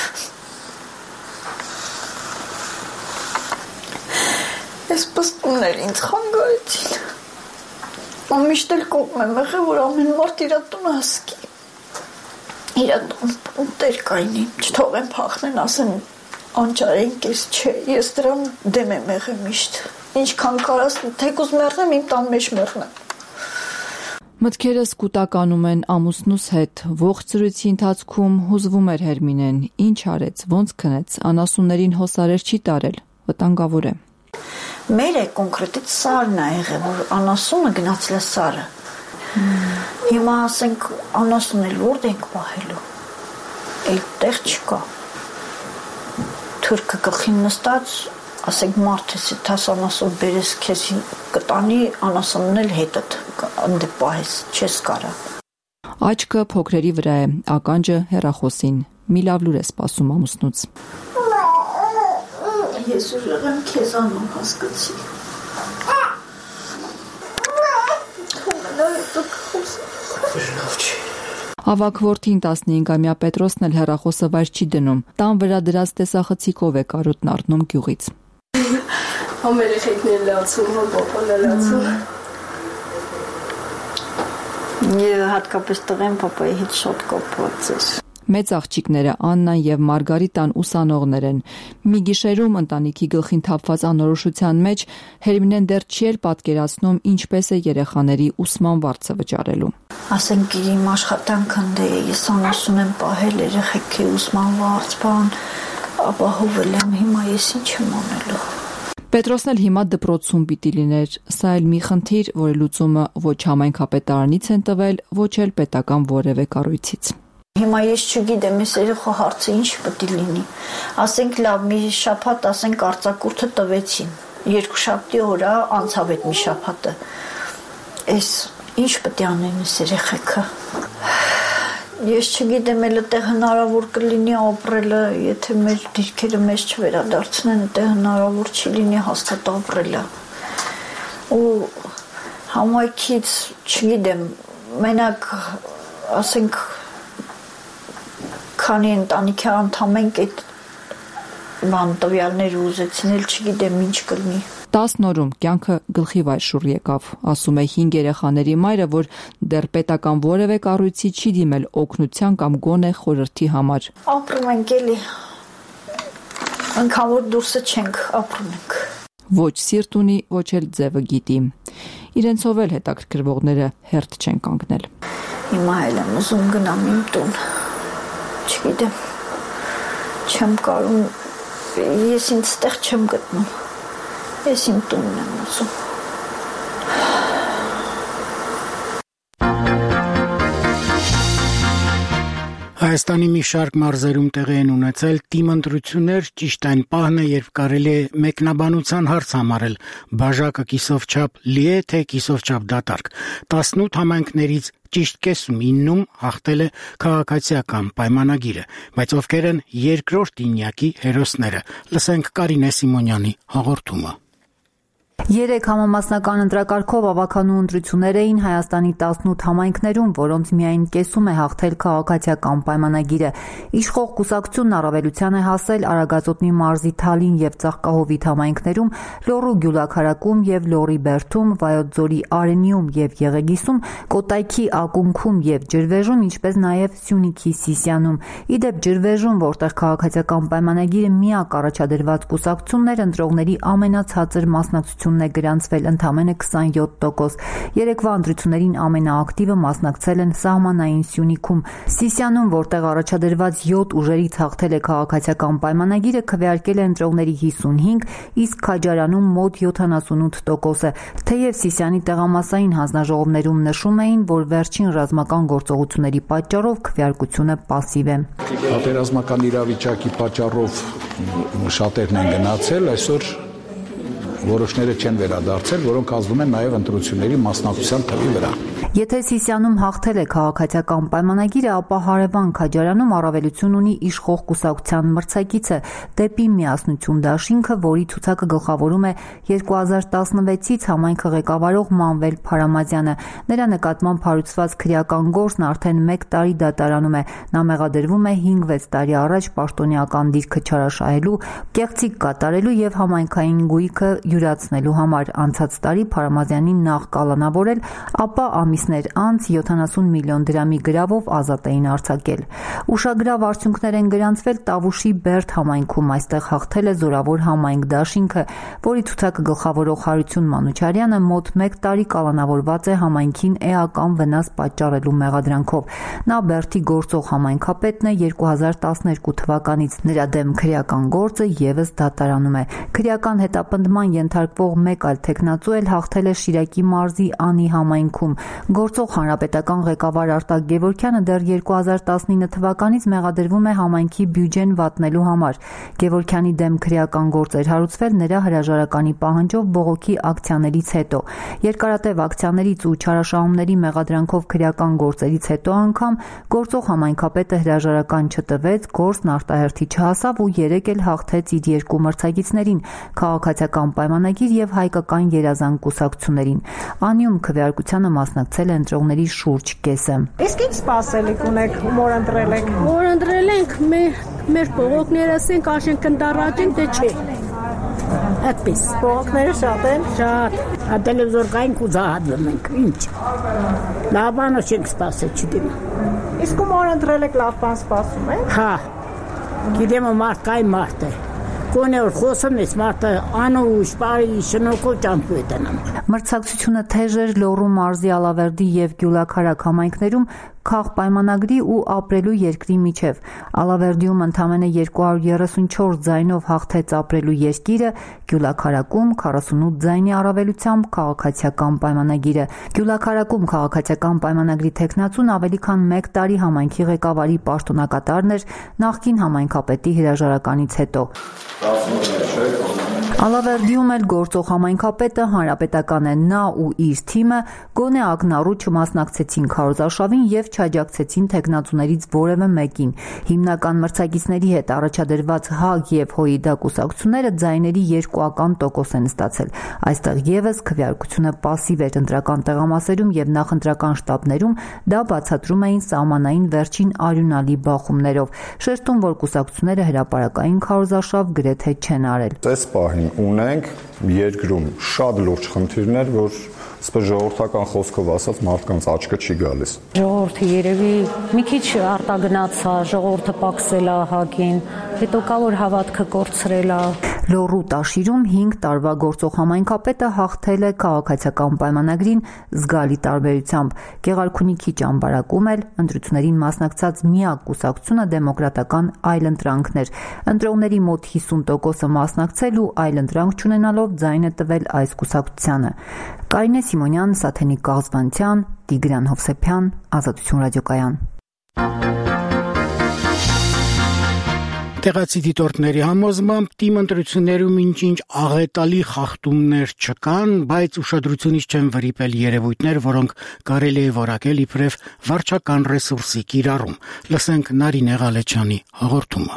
Ես պստուններ ինձ խանգարեցին։ Ամիշտ էլ կողմ եմ եղել, որ ամեն մարդ իրա տունը հասկի։ Իրա տուն տեր կայնի, չթողեն փախնեն, ասեն անճարենք ես չէ, ես դրան դեմ եմ եղել միշտ։ Ինչքան կարաս, թեկուզ մեռնեմ, իմ տան մեջ մեռնեմ։ Մտքերս կուտականում են ամուսնուս հետ, ողջ զրույցի ընթացքում հուզվում էր Հերմինեն, ինչ արեց, ոնց քնեց, անասուններին հոսարեր չի տարել, վտանգավոր է։ Մեր է կոնկրետից սարն է եղել, որ անասունը գնացել է սարը։ Հիմա ասենք անասուն էլ որդ ենք պահելու, էլ տեղ չկա։ Թուրքը գլխին նստած, ասենք մարդ ես, թաս անասուն բերես քեզ կտանի, անասունն էլ հետդ ընդե պահես, չես կարա։ Աչքը փոքրերի վրա է, ականջը հեռախոսին, մի լավ լուր է սպասում ամուսնուց։ Ես ուժեղ եմ քեզ անում հասկացի։ Ավագ որդին տասնհինգամյա Պետրոսն էլ հեռախոսը վայր չի դնում, տան վրա դրած տեսախցիկով է կարոտն առնում գյուղից։ Համ երեխեքն էլ լացում, համ պապան էլ լացում։ Եվ հատկապես տղեն պապայի հետ շատ կապված էր։ Մեծ աղջիկները Աննան եւ Մարգարիտան ուսանողներ են։ Մի գիշերում ընտանիքի գլխին թափված անորոշության մեջ Հերմինեն դեռ չի էլ պատկերացնում ինչպես է երեխաների ուսման վարձը վճարելու։ Ասենք իմ աշխատանքն դե ես անասուն եմ պահել երեխեքի ուսման վարձ, բան, ապահովել եմ, հիմա ես ինչ եմ անելու։ Պետրոսն էլ հիմա դպրոցում պիտի լիներ, սա էլ մի խնդիր, որի լուծումը ոչ համայնքապետարանից են տվել, ոչ էլ պետական որևէ կառույցից։ Հիմա ես չգիտեմ, ես երեխա հարցը ինչ պետք է լինի։ Ասենք լավ, մի շաբաթ, ասենք արձակուրդը տվեցին։ Երկուշաբթի օր անցավ այդ մի շաբաթը։ Այս ինչ պետք է անեն այս երեխեքը։ Ես չգիտեմ, էլ այդտեղ հնարավոր կլինի ապրելը, եթե մեր դիրքերը մեզ չվերադարձնեն, այդտեղ հնարավոր չի լինի հաստատ ապրելը։ Ու համայնքից, չգիտեմ, մենակ ասենք քանի ընտանիքի անդամ ենք այդ բան տվյալները ուզեցին, էլ չգիտեմ ինչ կլինի։ տասն օրում կյանքը գլխի վայր շուռ եկավ, ասում է հինգ երեխաների մայրը, որ դեռ պետական որևէ կառույցի չի դիմել օգնության կամ գոնե խորհրդի համար։ Ապրում ենք էլի։ Անկամ որ դուրսը չենք, ապրում ենք։ Ոչ սիրտ ունի, ոչ էլ ձևը գիտի։ Իրենցով էլ հետաքրքրվողները հերթ չեն կանգնել։ Հիմա էլ եմ ուզում գնամ իմ տուն։ Չգիտեմ։ Չեմ կարում, ես ինձ ստեղ չեմ գտնում։ Ես իմ տունն եմ ուզում։ Հայաստանի մի շարք մարզերում տեղի են ունեցել թիմ ընտրություններ, ճիշտ այն պահն է, երբ կարելի է մեկնաբանության հարց համարել բաժակը կիսով չափ լի է, թե կիսով չափ դատարկ։ տասնութ համայնքներից ճիշտ կեսում իննում հաղթել է քաղաքացիական պայմանագիրը, բայց ովքեր են երկրորդ ինյակի հերոսները։ Լսենք Կարինե Սիմոնյանի հաղորդումը։ Երեք համամասնական ընտրակարգով ավականու ընտրություններ էին Հայաստանի տասնութ համայնքներում, որոնց միայն կեսում է հաղթել քաղաքացիական պայմանագիրը։ Իշխող կուսակցությունն առավելության է հասել Արագածոտնի մարզի Թալին եւ Ծաղկահովիտ համայնքներում, Լոռու Գյուլաքարակում եւ Լոռի Բերդում, Վայոց ձորի Արենիում եւ Եղեգիսում, Կոտայքի ակունքում եւ Ջրվեժում, ինչպես նաեւ Սյունիքի Սիսիանում։ Իդեպ Ջրվեժում, որտեղ քաղաքացիական պայմանագիրը միակ առաջադրված կուսակցությունն էր, ընտրողների ամենացածր մասնակցությունն է գրանցվել ընդամենը քսանյոթ տոկոս։ Երեկվա ընտրություններին ամենաակտիվը մասնակցել են սահմանային Սյունիքում։ Սիսիանում, որտեղ առաջադրված յոթ ուժերից հաղթել է քաղաքացիական պայմանագիրը, քվեարկել է ընտրողների հիսունհինգ, իսկ Քաջարանում մոտ յոթանասունութ տոկոսը։ Թեև Սիսիանի տեղամասային հանձնաժողովներում նշում էին, որ վերջին ռազմական գործողությունների պատճառով քվեարկությունը պասիվ է։ Պատերազմական իրավիճակի պատճառով շատերն են գնացել, այսօր որոշները չեն վերադարձել, որոնք ազդում են նաև ընտրությունների մասնակցության թվի վրա։ Եթե Սիսիանում հաղթել է քաղաքացիական պայմանագիրը, ապա հարևան Քաջարանում առավելություն ունի իշխող կուսակցության մրցակիցը դեպի միասնություն դաշինքը, որի ցուցակը գլխավորում է երկու հազար տասնվեցից համայնքը ղեկավարող Մանվել Փարամազյանը։ Նրա նկատմամբ հարուցված քրեական գործն արդեն մեկ տարի դատարանում է։ Նա մեղադրվում է հինգ-վեց տարի առաջ պաշտոնեական դիրքը չարաշահելու, կեղծիք կատարելու եւ համայնքային գույքը յուրացնելու համար։ Անցած տարի Փարամազյանին նախ կալանավորել, ապա ամիսներ անց յոթանասուն միլիոն դրամի գրավով ազատ էին արձակել։ Ուշագրավ արդյունքներ են գրանցվել Տավուշի Բերդ համայնքում, այստեղ հաղթել է Զորավոր համայնք դաշինքը, որի ցուցակը գլխավորող Հարություն Մանուչարյանը մոտ մեկ տարի կալանավորված է համայնքին էական վնաս պատճառելու մեղադրանքով։ Նա Բերդի գործող համայնքապետն է երկու հազար տասներկու թվականից։ Նրա դեմ քրեական գործը եւս դատարանում է։ Քրեական հետապնդման ենթարկվող մեկ այլ տեխնացու էլ հաղթել է Շիրակի մարզի Անի համայնքում։ Գործող հանրապետական ղեկավար Արտակ Գևորգյանը դեռ երկու հազար տասնինը թվականից մեղադրվում է համայնքի բյուջեն վատնելու համար։ Գևորգյանի դեմ քրեական գործ էր հարուցվել նրա հրաժարականի պահանջով բողոքի ակցիաներից հետո։ Երկարատև ակցիաներից ու չարաշահումների մեղադրանքով քրեական գործերից հետո անգամ գործող համայնքապետը հրաժարական չտվեց, գործն արտահերթի չհասավ ու երեք էլ հաղթեց իր երկու մրցակիցներին՝ քաղաքացիական պայմանագիր եւ հայկական երազանք կուսակցություններին։ Անիում քվեարկությանը մասնակցել է ընտրողների շուրջ կեսը։ Իսկ ինչ սպասելիք ունեք, որ ընտրել եք։ Որ ընտրել ենք, մեր բողոքները ասենք աշեն կնդառաջեն, թե չէ։ Այդպես։ Բողոքները շատ են։ Շատ։ Ատելևիզոր կային կուզահատվում ենք, ինչ։ Լավ բան չենք սպասել, չգիտեմ։ Իսկ ում որ ընտրել եք, լավ բան սպասում եք։ Հա։ Գիտեմ մարդ կային մարդ է։ Կոնե որ խոսում ես մարդը անուշ, բարի, շնորհքով ճամփու է դնում։ Մրցակցությունը թեժ էր Լոռու մարզի Ալավերդի եւ Գյուլաքարակ համայնքներում քաղաքապայմանագրի ու ապրելու երկրի միջև։ Ալավերդիում ընդամենը երկու հարյուր երեսունչորս ձայնով հաղթեց ապրելու երկիրը, Գյուլաքարակում քառասունութ ձայնի առավելությամբ քաղաքացիական պայմանագիրը։ Գյուլաքարակում քաղաքացիական պայմանագրի տեխնացուն ավելի քան մեկ տարի համայնքի ղեկավարի պաշտոնակատարն էր նախկին համայնքապետի հրաժարականից հետո։ Ալավերդիում էլ գործող համայնքապետը հանրապետական է։ Նա ու իր թիմը գոնե ակնառու չմասնակցեցին քարոզարշավին եւ չաջակցեցին տեխնացուներից որևէ մեկին։ Հիմնական մրցակիցների հետ առաջադրված ՀԱԳ եւ ՀՅԴ կուսակցությունները ձայների երկուական տոկոս են ստացել։ Այստեղ եւս քվեարկությունը պասիվ էր ընտրական տեղամասերում եւ նախընտրական շտաբներում դա բացատրում էին սահմանային վերջին արյունալի բախումներով։ Շեշտում, որ կուսակցությունները հրապարակային քարոզարշավ գրեթե չեն արել։ Այս պահին ունենք երկրում շատ լուրջ խնդիրներ, որ այսպես ժողովրդական խոսքով ասած մարդկանց աչքը չի գալիս։ Ժողովուրդը երևի մի քիչ արտագնաց է, ժողովուրդը պակսել է հակին, հետո կա որ հավատքը կորցրել է։ Լոռու Տաշիրում հինգ տարվա գործող համայնքապետը հաղթել է քաղաքացիական պայմանագրին զգալի տարբերությամբ։ Գեղարքունիքի ճամբարակում էլ ընտրություններին մասնակցած միակ կուսակցությունը դեմոկրատական այլընտրանքն էր։ Ընտրողների մոտ հիսուն տոկոսը մասնակցել ու այլընտրանք չունենալով ձայն է տվել այս կուսակցությանը։ Կարինե Սիմոնյան, Սաթենիկ Կաղզբանցյան, Տիգրան Հովսեփյան, Ազատություն ռադիոկայան։ Տեղացի դիտորդների համոզմամբ թիմ ընտրություններում ինչ-ինչ աղետալի խախտումներ չկան, բայց ուշադրությունից չեն վրիպել երևույթներ, որոնք կարելի է որակել իբրև վարչական ռեսուրսի կիրառում։ Լսենք Նարինե Ղալեչյանի հաղորդումը։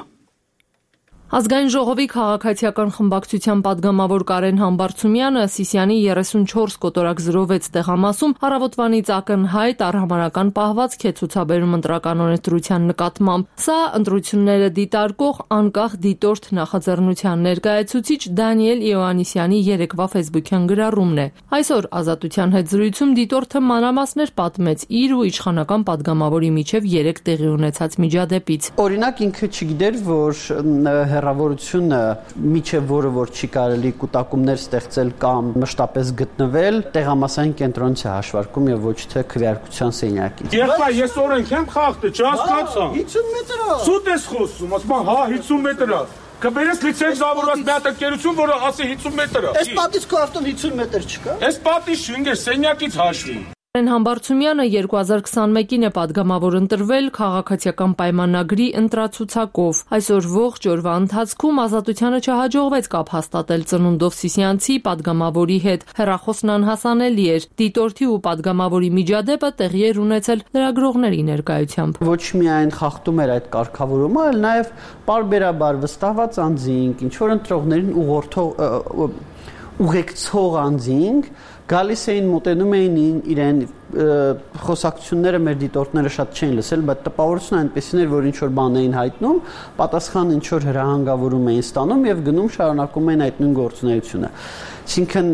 Ազգային ժողովի քաղաքացիական խմբակցության падգամավոր Կարեն Համբարձումյանը Սիսիանի երեսունչորս կոտորակ զրո վեց տեղամասում առավոտվանից ակնհայտ արհամարական պահվածք է ցուցաբերում ընտրական օրենսդրության նկատմամբ։ Սա ընտրությունները դիտարկող անկախ դիտորդ նախաձեռնության ներկայացուցիչ Դանիել Իոաննիսյանի երեկվա ֆեյսբուքյան գրառումն է։ Այսօր Ազատության հետ զրույցում դիտորդը մանրամասներ պատմեց իր ու իշխանական падգամավորի միջև երեք տեղի ունեցած միջադեպից։ Օրինակ ինքը չգիտեր, որ հեռավորությունը միջև որը որ չի կարելի կուտակումներ ստեղծել կամ մշտապես գտնվել տեղամասային կենտրոնից է հաշվարկում եւ ոչ թե քվեարկության սենյակից։ Եղբայր, ես օրենք եմ խախտը, չհասկացա։ հիսուն մետր է։ Սուտ ես խոսում, ասում հա հիսուն մետր է։ Կբերես լիցենզավորված մի հատ ընկերություն, որը ասի հիսուն մետր է։ Այս պատից քո ավտոն հիսուն մետր չկա։ Այս պատից շինգեր սենյակից հաշվի։ Կարեն Համբարձումյանը երկու հազար քսանմեկին է падգամավոր ընտրվել քաղաքացիական պայմանագրի ընտրացուցակով։ Այսօր ողջ օրվա ընթացքում Ազատությանը չհաջողվեց կապ հաստատել ծնունդով սիսիանցի падգամավորի հետ։ Հեռախոսն անհասանելի էր։ Դիտորդի ու падգամավորի միջադեպը տեղի էր ունեցել լրագրողների ներկայությամբ։ Ոչ միայն խախտում էր այդ կարգավորումը, այլ նաև պարբերաբար վստահված անձինք, ինչ որ ընտրողներին ուղղորդող ուղեկցող անձինք գալիս էին մոտենում էին իրեն խոսակցությունները մեր դիտորդները շատ չեն լսել, բայց տպավորությունը այնպեսին էր, որ ինչ որ բան էին հայտնում, պատասխան ինչ որ հրահանգավորում էին ստանում եւ գնում շարունակում էին այդ նույն գործունեությունը։ Այսինքն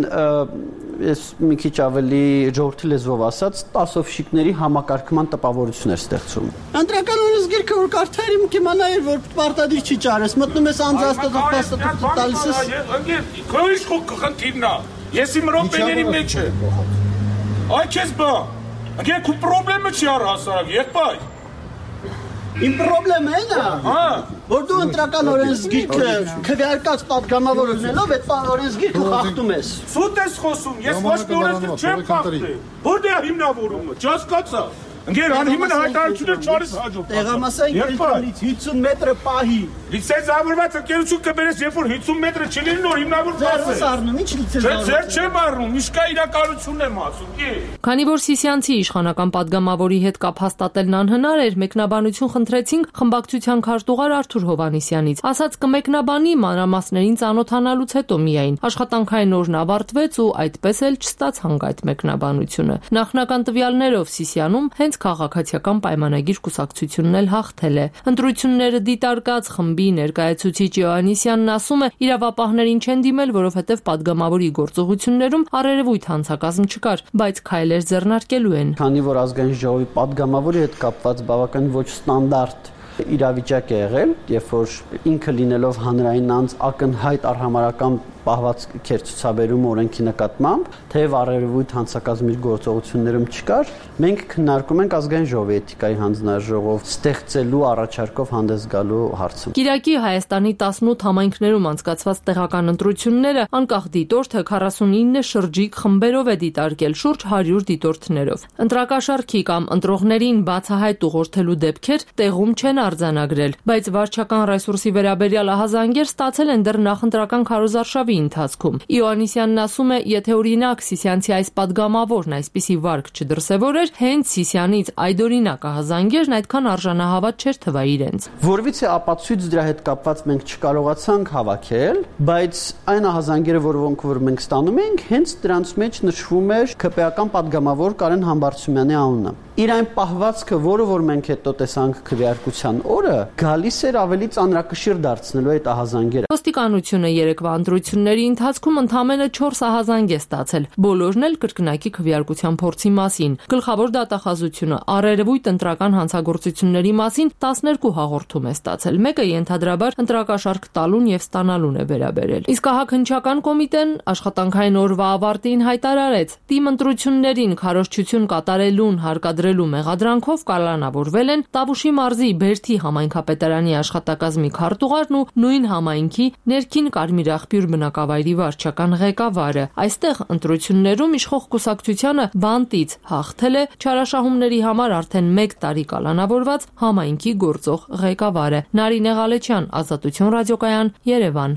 ես մի քիչ ավելի ժողովրդի լեզվով ասած տասովշիկների համակարգման տպավորություն էր ստեղծում։ Ընտրական օրենսգիրքը որ կարդայր իմ կիմանայր որ պարտադիր չի ճարես, մտնում ես անձաստատող փաստաթղթ տալիս ես։ Քո ինչ խնդիրն է։ Ես իմ ռոպեների մեջ եմ։ Այ քեզ բա։ Անգեք ու խնդրեմը չի առհասարակ, եղբայր։ Իմ խնդրեմը այն է, հա, որ դու ընտրական օրենսգիրքը քվեարկած падգամավոր ունենով այդ օրենսգիրքը խախտում ես։ Սուտ ես խոսում, ես ոչ մի օրենսգիր չեմ խախտել։ Որտե՞ղ է հիմնավորումը, չհասկացա։ Անգեր անհիմն հայտարարություններ չարես հաջող։ Տեղամասային կենտրոնից հիսուն մետրը պահի։ Լիցենզավորված ընկերություն կբերես, երբ որ հիսուն մետրը չլինի, նոր հիմնավոր ծախսես։ Ձեր առնում, ինչ լիցենզավորված։ Ձեր չեմ առնում, իշկա իրականությունն եմ ասում, ի։ Քանի որ Սիսիանցի իշխանական падգամավորի հետ կապ հաստատելն անհնար էր, մեկնաբանություն խնդրեցինք խմբակցության քարտուղար Արթուր Հովհաննիսյանից։ Ասաց կմեկնաբանի մանրամասներին ծանոթանալուց հետո միայն։ Աշխատանքային օրն ավարտվեց ու այդպես էլ չստացանք այդ մեկնաբանությունը։ Նախնական տվյալներով Սիսիանում հենց քաղաքացիական պայմանագիր կուսակցությունն էլ հաղթել է։ Ընտրությունները դիտարկած խմբի ներկայացուցիչ Իոաննիսյանն ասում է, իրավապահներին չեն դիմել, որովհետև падգամավորի գործողություններում առերևույթ հանցակազմ չկար, բայց քայլեր ձեռնարկելու են։ Քանի որ ազգային ժողովի падգամավորի հետ կապված բավական ոչ ստանդարտ իրավիճակ է եղել, երբ որ ինքը լինելով հանրային անձ ակնհայտ արհամարական պահվածք էր ցուցաբերում օրենքի նկատմամբ, թեև առերևույթ հանցակազմի գործողություններում չկար, մենք քննարկում ենք ազգային ժողովի էթիկայի հանձնաժողով ստեղծելու առաջարկով հանդես գալու հարցը։ Կիրակի Հայաստանի տասնութ համայնքներում անցկացված տեղական ընտրությունները անկախ դիտորդը քառասունինը շրջիկ խմբերով է դիտարկել շուրջ հարյուր դիտորդներով։ Ընտրակաշառքի կամ ընտրողներին բացահայտ ուղղորդելու դեպքեր տեղում չեն արձանագրել, բայց վարչական ռեսուրսի վերաբերյալ ահազանգեր ստացել են դեռ նախընտրական քարոզարշավի ընթացքում։ Իոաննիսյանն ասում է, եթե օրինակ Սիսիանցի այս падգամավորն այսպիսի վարք չդրսևորեր, հենց Սիսիանից այդօրինակ ահազանգերն այդքան արժանահավատ չէր թվա իրենց։ Որևիցե ապացույց դրա հետ կապված մենք չկարողացանք հավաքել, բայց այն ահազանգերը, որոնք որ մենք ստանում ենք, հենց դրանց մեջ նշվում էր ՔՊ-ական падգամավոր Կարեն Համբարձումյանի անունը։ Իր այն պահվածքը, որը որ մենք հետո տեսանք քվեարկության Մարտիրոսյան օրը գալիս էր ավելի ծանրակշիռ դարձնելու այդ ահազանգերը։ Ոստիկանությունը երեկվա ընտրությունների ընթացքում ընդամենը չորս ահազանգ է ստացել, բոլորն էլ կրկնակի քվեարկության փորձի մասին։ Գլխավոր դատախազությունը առերևույթ ընտրական հանցագործությունների մասին տասներկու հաղորդում է ստացել, մեկը ենթադրաբար ընտրակաշարք տալուն եւ ստանալուն է վերաբերել։ Իսկ հակահնչական կոմիտեն աշխատանքային օրվա ավարտին հայտարարեց, թիմ ընտրություններին քարոզչություն կատարելուն հարկադրելու մեղադրանքով կալանավորվել են Տավուշի մարզի Բերդի համայնքապետարանի աշխատակազմի քարտուղարն ու նույն համայնքի ներքին Կարմիր աղբյուր բնակավայրի վարչական ղեկավարը։ Այստեղ ընտրություններում իշխող կուսակցությանը բանտից հաղթել է չարաշահումների համար արդեն մեկ տարի կալանավորված համայնքի գործող ղեկավարը։ Նարինե Ղալեչյան, Ազատություն ռադիոկայան, Երևան։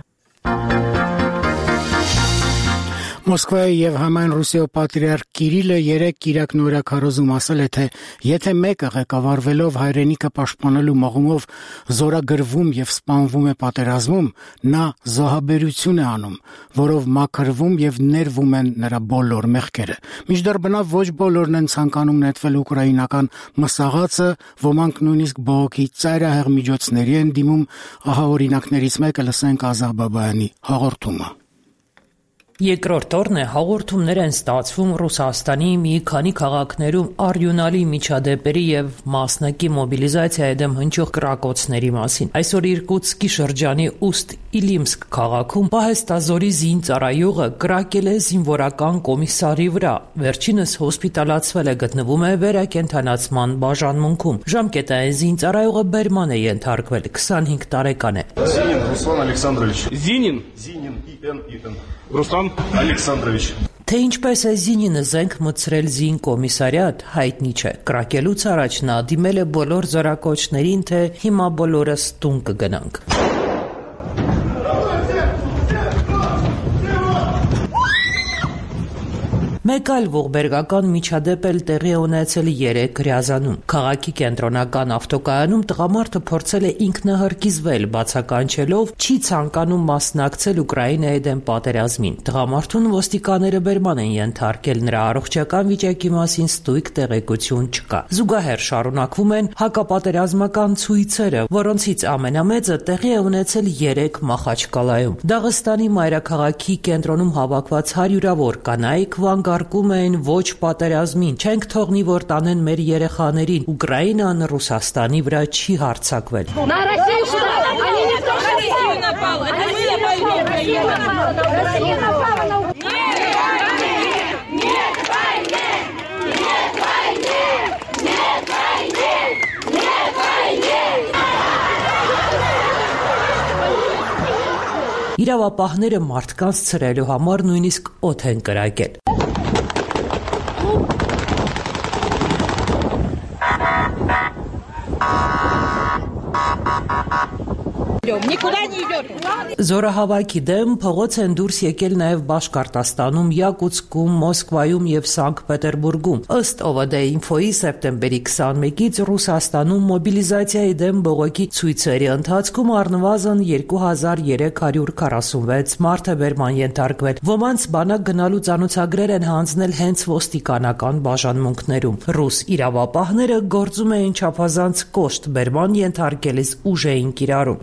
Մոսկվայի եւ Համայն Ռուսիո պատրիարք Կիրիլը երեք Կիրակ նորակարոզում ասել է, թե եթե մեկը ղեկավարվելով հայրենիքը պաշտպանելու մղումով զորագրվում եւ սպանվում է պատերազմում, նա զոհաբերություն է անում, որով մաքրվում եւ ներվում են նրա բոլոր մեղքերը։ Մինչդեռ բնավ ոչ բոլորն են ցանկանում նետվել ուկրաինական մսաղացը, ոմանք նույնիսկ բողոքի ծայրահեղ միջոցների են դիմում, ահա օրինակներից մեկը լսենք Ազա Բաբայանի հաղորդումը։ Երկրորդ օրն է հաղորդումներ են ստացվում Ռուսաստանի մի քանի քաղաքներում արյունալի միջադեպերի եւ մասնակի մոբիլիզացիայի դեմ հնչող կրակոցների մասին։ Այսօր Իրկուտսկի շրջանի Ուստ-Իլիմսկ քաղաքում պահեստազորի զինծառայողը կրակել է զինվորական կոմիսարի վրա։ Վերջինս հոսպիտալացվել է, գտնվում է վերակենդանացման բաժանմունքում։ Ժամկետային զինծառայողը բերման է ենթարկվել, քսանհինգ տարեկան է։ Զինին Ռուսլան Ալեքսանդրովիչ։ Զինին Զինին Իպեն Իպեն Ռուստամ Ալեքսանդրովիչ։ Թե ինչպես է Զինինը զենք մտցրել զին կոմիսարիատ, հայտնի չէ։ Կրակելուց առաջ նա դիմել է բոլոր զորակոչներին, թե հիմա բոլորս տուն կգնանք։ Մեկ այլ ողբերգական միջադեպ էլ տեղի ունեցել երեք Ռիազանում։ Քաղաքի կենտրոնական ավտոկայանում տղամարդը փորձել է ինքնահարկիզվել, բացականչելով չի ցանկանում մասնակցել Ուկրաինայի դեմ պատերազմին։ Տղամարդուն ոստիկանները բերման են ենթարկել, նրա առողջական վիճակի մասին ստույգ տեղեկություն չկա։ Զուգահեռ շարունակվում են հակապատերազմական ցույցերը, որոնցից ամենամեծը տեղի է ունեցել երեք Մախաչկալայում։ Դաղստանի մայրաքաղաքի կենտրոնում հավաքված հարյուրավոր կանայք վանկարկում էին ոչ պատերազմին, չենք թողնի, որ տանեն մեր երեխաներին, Ուկրաինան Ռուսաստանի վրա չի հարձակվել։ Իրավապահները մարդկանց ցրելու համար նույնիսկ օդ են կրակել։ Զորահավաքի դեմ փողոց են դուրս եկել նաև Բաշկարտաստանում, Յակուտսկում, Մոսկվայում եւ Սանկտ Պետերբուրգում։ Ըստ Օ V D-ի սեպտեմբերի քսանմեկից Ռուսաստանում մոբիլիզացիայի դեմ բողոքի ցույցերի ընթացքում առնվազն երկու հազար երեք հարյուր քառասունվեց մարդ է բերման ենթարկվել։ Ոմանց բանակ գնալու ցանոցագրեր են հանձնել հենց ոստիկանական բաժանմունքներում։ Ռուս իրավապահները գործում էին չափազանց կոշտ, բերման ենթարկելիս ուժ էին կիրառում։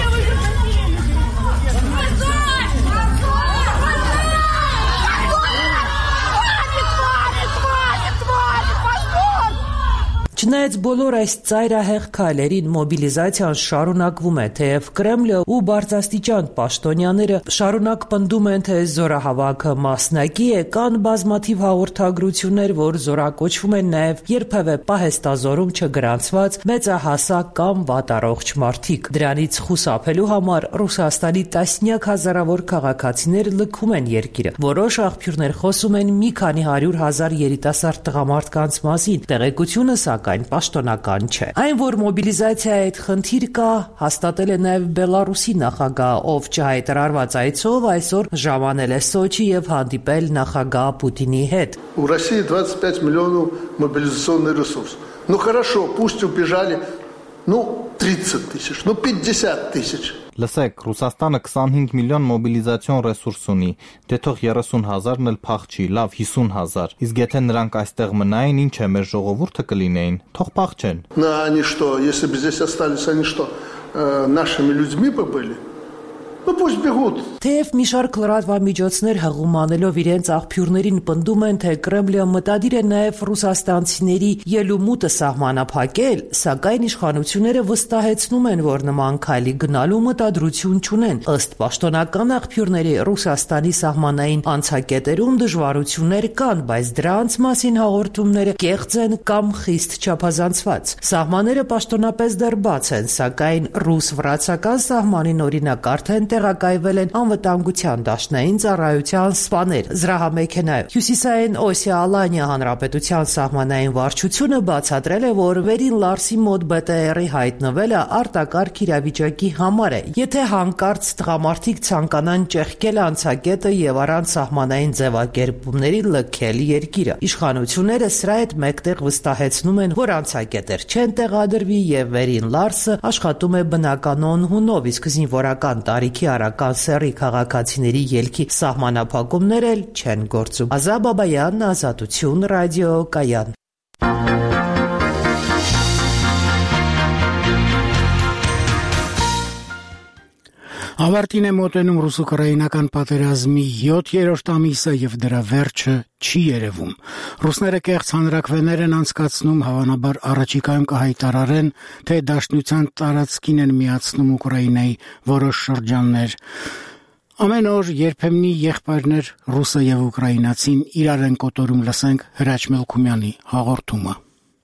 Չնայած բոլոր այս ծայրահեղ քայլերին մոբիլիզացիան շարունակվում է, թեև Կրեմլը ու բարձրաստիճան պաշտոնյաները շարունակ պնդում են, թե զորահավաքը մասնակի է, կան բազմաթիվ հաղորդագրություններ, որ զորակոչվում են նաև երբևէ պահեստազորում չգրանցված մեծահասակ կամ վատառողջ մարդիկ։ Դրանից խուսափելու համար Ռուսաստանի տասնյակ հազարավոր քաղաքացիներ լքում են երկիրը։ Որոշ աղբյուրներ խոսում են մի քանի հարյուր հազար երիտասարդ տղամարդկանց մասին։ Տեղեկությունը սակայն պաշտոնական չէ։ Այն, որ մոբիլիզացիայի այդ խնդիր կա, հաստատել է նաև Բելարուսի նախագահ, ով չհայտարարված այցով այսօր ժամանել է Սոչի եւ հանդիպել նախագահ Պուտինի հետ։ У России двадцать пять миллионов мобилизационный ресурс. Ну хорошо, пусть убежали, ну тридцать тысяч, ну пятьдесят тысяч. Լսեք, Ռուսաստանը twenty-five միլիոն մոբիլիզացիոն ռեսուրս ունի, դե թող thirty հազարն էլ փախչի, լավ fifty հազար։ Իսկ եթե նրանք այստեղ մնային, ինչ է մեր ժողովուրդը կլինեին, թող փախչեն։ Ну они что, если бы здесь остались, они что, нашими людьми бы были? Ну пусть бегут. Թեև մի շարք լրատվամիջոցներ հղում անելով իրենց աղբյուրներին պնդում են, թե Կրեմլը մտադիր է նաև ռուսաստանցիների ելումուտը սահմանափակել, սակայն իշխանությունները վստահեցնում են, որ նման քայլի գնալու մտադրություն չունեն։ Ըստ պաշտոնական աղբյուրների, Ռուսաստանի սահմանային անցակետերում դժվարություններ կան, բայց դրանց մասին հաղորդումները կեղծ են կամ խիստ չափազանցված։ Սահմանները պաշտոնապես դեռ բաց են, սակայն ռուս-վրացական սահմանին օրինակ արդեն տեղակայվել են անվտանգության դաշնային ծառայության սպաներ զրահամեքենայով։ Հյուսիսային Օսիա Ալանիա հանրապետության սահմանային վարչությունը բացատրել է, որ Վերին Լարսի մոտ B T R-ի հայտնվելը արտակարգ իրավիճակի համար է, եթե հանկարծ տղամարդիկ ցանկանան ճեղքել անցակետը եւ առանց սահմանային ձևակերպումների լքել երկիրը։ Իշխանությունները սրա հետ մեկտեղ վստահեցնում են, որ անցակետեր չեն տեղադրվի եւ Վերին Լարսը աշխատում է բնականon հունով, իսկ զինվորական տարիքի արական սեռի քաղաքացիների ելքի սահմանափակումներ էլ չեն գործում։ Ազա Բաբայան, Ազատություն, ռադիո Կայան։ Ավարտին է մոտենում ռուս-ուկրաինական պատերազմի յոթերորդ ամիսը եւ դրա վերջը չի երևում։ Ռուսները կեղծ հանրաքվեներ են անցկացնում, հավանաբար առաջիկայում կհայտարարեն, թե դաշնության տարածքին են միացնում Ուկրաինայի որոշ շրջաններ։ Ամեն օր երբեմնի եղբայրներ ռուսը եւ ուկրաինացին իրար են կոտորում, լսենք Հրաչ Մելքումյանի հաղորդումը։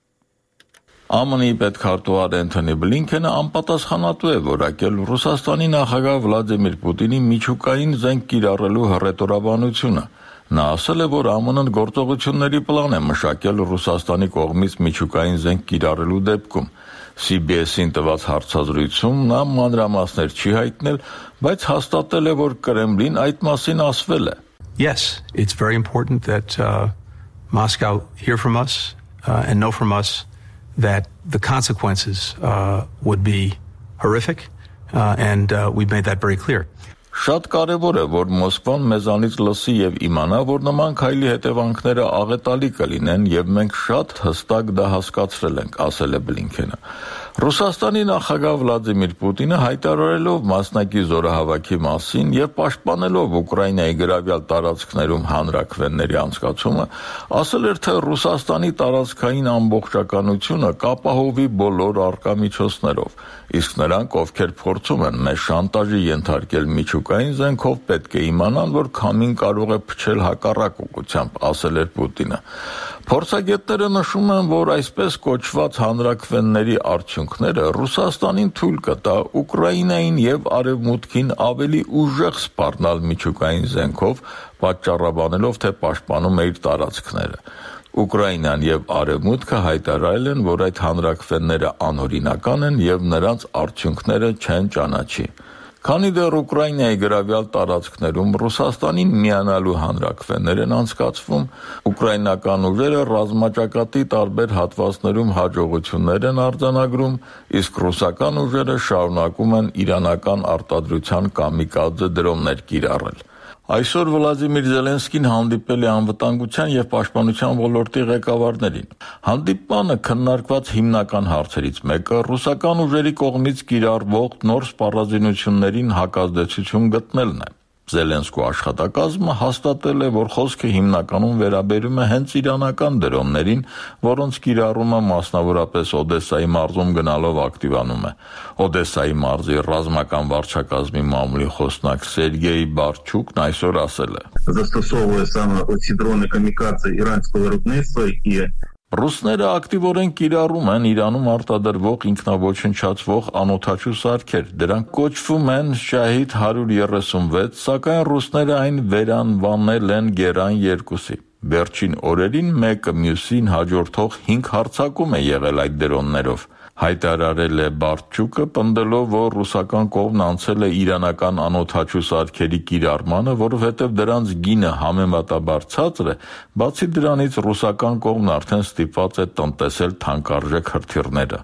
Է Մ Ն-ի պետքարտուղար Էնթոնի Բլինքենը անպատասխանատու է որակել Ռուսաստանի նախագահ Վլադիմիր Պուտինի միջուկային զենք կիրառելու հռետորաբանությունը։ Նա ասել է, որ Ա Մ Ն-ն գործողությունների պլան է մշակել Ռուսաստանի կողմից միջուկային զենք կիրառելու դեպքում։ C B S-ին տված հարցազրույցում նա մանրամասներ չի հայտնել, բայց հաստատել է, որ Կրեմլին այդ մասին ասվել է։ Yes, it's very important that uh, Moscow hear from us uh, and know from us that the consequences uh, would be horrific, uh, and uh, we've made that very clear. Շատ կարևոր է, որ Մոսկվան մեզանից լսի եւ իմանա, որ նման քայլի հետևանքները աղետալի կլինեն եւ մենք շատ հստակ դա հասկացրել ենք, ասել է Բլինքենը։ Ռուսաստանի նախագահ Վլադիմիր Պուտինը հայտարարելով մասնակի զորահավաքի մասին եւ պաշտպանելով Ուկրաինայի գրավյալ տարածքներում հանրաքվեների անցկացումը, ասել էր, թե Ռուսաստանի տարածքային ամբողջականությունը կապահովի բոլոր արկա միջոցներով, իսկ նրանք, ովքեր փորձում են մեզ շանտաժի ենթարկել միջուկային զենքով, պետք է իմանան, որ քամին կարող է փչել հակառակ ուղղությամբ, ասել էր Պուտինը։ Փորձագետները նշում են, որ այսպես կոչված հանրաքվեների արդյունքները Ռուսաստանին թույլ կտա Ուկրաինային եւ Արևմուտքին ավելի ուժեղ սպառնալ միջուկային զենքով, պատճառաբանելով, թե պաշտպանում է իր տարածքները։ Ուկրաինան եւ Արևմուտքը հայտարարել են, որ այդ հանրաքվեները անօրինական են եւ նրանց արդյունքները չեն ճանաչի։ Քանի դեռ Ուկրաինայի գրավյալ տարածքներում Ռուսաստանին միանալու հանրաքվեներ են անցկացվում, ուկրաինական ուժերը ռազմաճակատի տարբեր հատվածներում հաջողություններ են արձանագրում, իսկ ռուսական ուժերը շարունակում են իրանական արտադրության կամիկադզե դրոններ կիրառել։ Այսօր Վլադիմիր Զելենսկին հանդիպել է անվտանգության եւ պաշտպանության ոլորտի ղեկավարներին։ Հանդիպանը քննարկված հիմնական հարցերից մեկը ռուսական ուժերի կողմից կիրառվող նոր սպառազինություններին հակազդեցություն գտնելն է։ Զելենսկու աշխատակազմը հաստատել է, որ խոսքը հիմնականում վերաբերում է հենց իրանական դրոններին, որոնց կիրառումը մասնավորապես Օդեսայի մարզում գնալով ակտիվանում է։ Օդեսայի մարզի ռազմական վարչակազմի մամուլի խոսնակ Սերգեյ Բարչուկն այսօր ասել է. Застосовує саме оці дрони камікадзе іранського виробництва, які Ռուսները ակտիվորեն կիրառում են Իրանում արտադրվող ինքնաոչնչացվող անօդաչու սարքեր։ Դրանք կոչվում են Շահիդ one thirty-six, սակայն ռուսները այն վերանվանել են Գերան երկուսի։ Վերջին օրերին մեկը մյուսին հաջորդող հինգ հարձակում է եղել այդ դրոններով։ Հայտարարել է Բարչուկը, պնդելով, որ ռուսական կողմն անցել է իրանական անօդաչու սարքերի կիրառմանը, որովհետև դրանց գինը համեմատաբար ցածր է, բացի դրանից ռուսական կողմն արդեն ստիպված է տնտեսել թանկարժեք հրթիռները։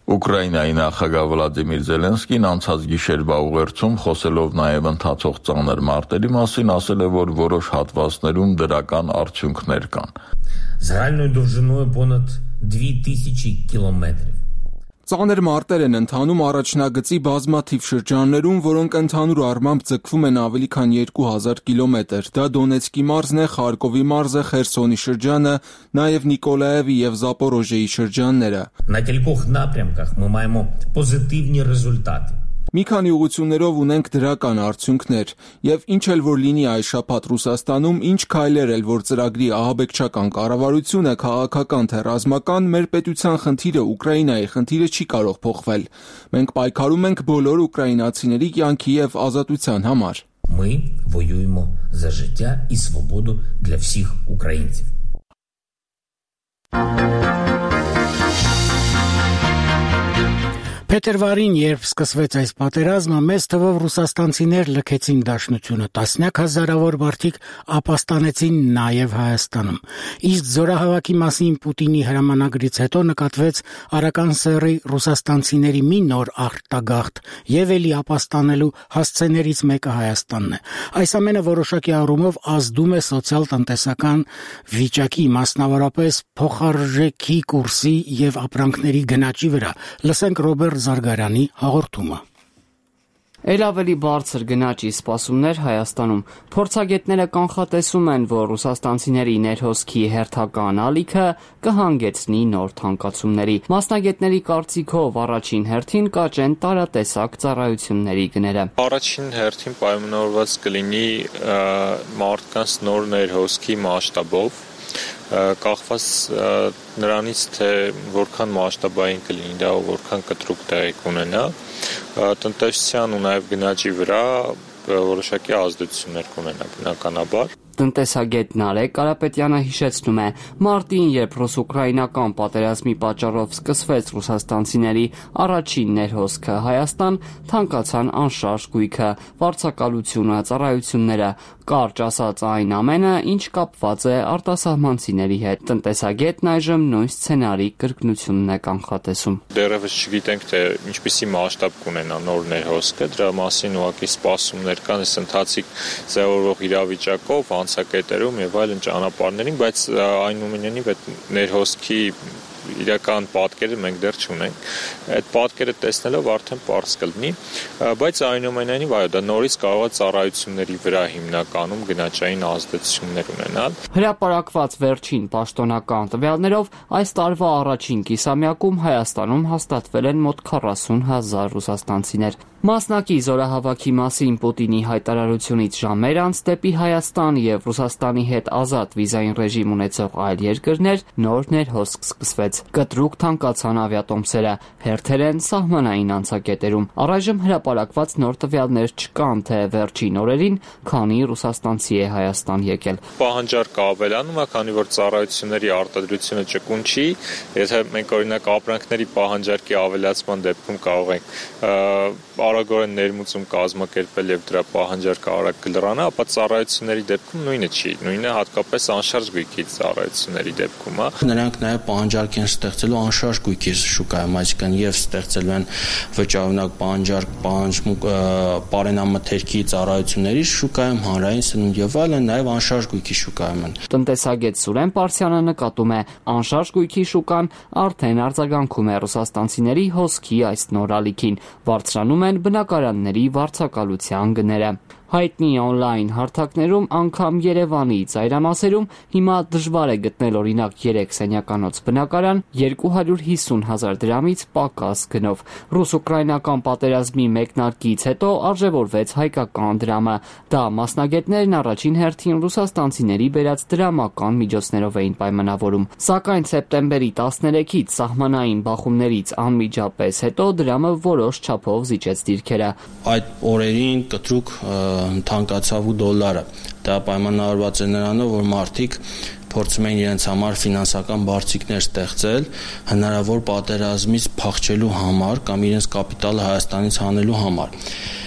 Ուկրաինայի նախագահ Վլադիմիր Զելենսկին անցած գիշերվա ուղերձում խոսելով նաև ընթացող ծանր մարտերի մասին ասել է, որ որոշ հատվածներում դրական արդյունքներ կան։ Загальною довжиною понад дві тисячі кілометрів. Ծանր մարտեր են ընթանում առաջնագծի բազմաթիվ շրջաններում, որոնք ընդհանուր առմամբ ձգվում են ավելի քան երկու հազար կիլոմետր։ Դա Դոնեցկի մարզն է, Խարկովի մարզը, Խերսոնի շրջանը, նաև Նիկոլաևի եւ Զապորոժիեի շրջանները։ На кількох напрямках ми маємо позитивні результати. Մի քանի ուղղություններով ունենք դրական արդյունքներ, եւ ինչ էլ որ լինի այս շաբաթ Ռուսաստանում, ինչ քայլեր էլ որ ծրագրի ահաբեկչական կառավարությունը, քաղաքական թե ռազմական, մեր պետության խնդիրը, Ուկրաինայի խնդիրը չի կարող փոխվել։ Մենք պայքարում ենք բոլոր ուկրաինացիների կյանքի եւ ազատության համար։ Ми воюємо за життя і свободу для всіх українців. Փետրվարին, երբ սկսվեց այս պատերազմը, մեծ թվով ռուսաստանցիներ լքեցին Դաշնությունը, տասնյակ հազարավոր մարդիկ ապաստանեցին նաև Հայաստանում։ Իսկ զորահավաքի մասին Պուտինի հրամանագրից հետո նկատվեց Արական սեռի ռուսաստանցիների մի նոր արտագաղթ եւ էլի ապաստանելու հասցեներից մեկը Հայաստանն է։ Այս ամենը որոշակի առումով ազդում է սոցիալ-տնտեսական վիճակի, մասնավորապես փոխարժեքի կուրսի եւ ապրանքների գնաճի վրա։ Լսենք Ռոբերտ Զարգարյանի հաղորդումը։ Էլ ավելի բարձր գնաճի սպասումներ Հայաստանում։ Փորձագետները կանխատեսում են, որ ռուսաստանցիների ներհոսքի հերթական ալիքը կհանգեցնի նոր թանկացումների։ Մասնագետների կարծիքով առաջին հերթին կաճեն տարատեսակ ծառայությունների գները։ Առաջին հերթին պայմանավորված կլինի մարդկանց նոր ներհոսքի մասշտաբով, կախված նրանից, թե որքան մասշտաբային կլինի դա ու որքան կտրուկ տեղի կունենա, տնտեսության ու նաև գնաճի վրա որոշակի ազդեցություններ կունենա բնականաբար։ Տնտեսագետ Նարեկ Կարապետյանը հիշեցնում է, մարտին, երբ ռուս-ուկրաինական պատերազմի պատճառով սկսվեց ռուսաստանցիների առաջին ներհոսքը Հայաստան, թանկացան անշարժ գույքը, վարձակալությունը, ծառայությունները, կարճ ասած այն ամենը, ինչ կապված է արտասահմանցիների հետ։ Տնտեսագետն այժմ նույն սցենարի կրկնությունն է կանխատեսում։ Դեռևս չգիտենք, թե ինչպիսի մասշտաբ կունենա նոր ներհոսքը, դրա մասին ուղղակի սպասումներ կան, այս ընթացիկ ձևավորվող իրավիճակով անցակետերում եւ այլն ճանապարհներին, բայց այնուամենայնիվ այդ ներհոսքի իրական պատկերը մենք դեռ չունենք։ Այդ պատկերը տեսնելով արդեն պարզ կլինի, բայց այնուամենայնիվ այո, դա նորից կարող է ծառայությունների վրա հիմնականում գնաճային ազդեցություններ ունենալ։ Հրապարակված վերջին պաշտոնական տվյալներով այս տարվա առաջին կիսամյակում Հայաստանում հաստատվել են մոտ քառասուն հազար ռուսաստանցիներ։ Մասնակի զորահավաքի մասին Պուտինի հայտարարությունից ժամեր անց դեպի Հայաստան եւ Ռուսաստանի հետ ազատ վիզային ռեժիմ ունեցող այլ երկրներ նոր ներհոսք սկսվեց։ Կտրուկ թանկացան ավիատոմսերը, հերթեր են սահմանային անցակետերում։ Առայժմ հրապարակված նոր տվյալներ չկան, թե վերջին օրերին քանի ռուսաստանցի է Հայաստան եկել։ Պահանջարկը ավելանում է, քանի որ ծառայությունների արտադրությունը ճկուն չի, եթե մենք օրինակ ապրանքների պահանջարկի ավելացման դեպքում կարող ենք արագորեն ներմուծում կազմակերպել եւ դրա պահանջարկը արագ կլրանա, ապա ծառայությունների դեպքում նույնը չի, նույնը հատկապես անշարժ գույքի ծառայությունների դեպքում, հա։ Նրանք նաեւ պահանջարկ են ստեղծելու անշարժ գույքի շուկայում, այսինքն եւ ստեղծելու են վճարունակ պահանջարկ, պահանջմունք պարենամթերքի ծառայությունների շուկայում, հանրային սնունդ եւ այլն, նաեւ անշարժ գույքի շուկայում են։ Տնտեսագետ Սուրեն Պարսյանը նկատում է, անշարժ գույքի շուկան արդեն արձագանքում է ռուսաստանցիների հոսքի այս նոր ալիքին, բարձրանում են բնակարանների վարձակալության գները։ Հայտնի on-line հարթակներում անգամ Երևանի ծայրամասերում հիմա դժվար է գտնել օրինակ երեք սենյականոց բնակարան երկու հարյուր հիսուն հազար դրամից պակաս գնով։ Ռուս-ուկրաինական պատերազմի մեկնարկից հետո արժևորվեց հայկական դրամը։ Դա մասնագետներն առաջին հերթին ռուսաստանցիների բերած դրամական միջոցներով էին պայմանավորում։ Սակայն սեպտեմբերի տասներեքից սահմանային բախումներից անմիջապես հետո դրամը որոշ չափով զիջեց դիրքերը։ Այդ օրերին կտրուկ թանկացավ ու դոլարը։ Դա պայմանավորված է նրանով, որ մարդիկ փորձում են իրենց համար ֆինանսական բարձիկներ ստեղծել հնարավոր պատերազմից փախչելու համար կամ իրենց կապիտալը Հայաստանից հանելու համար։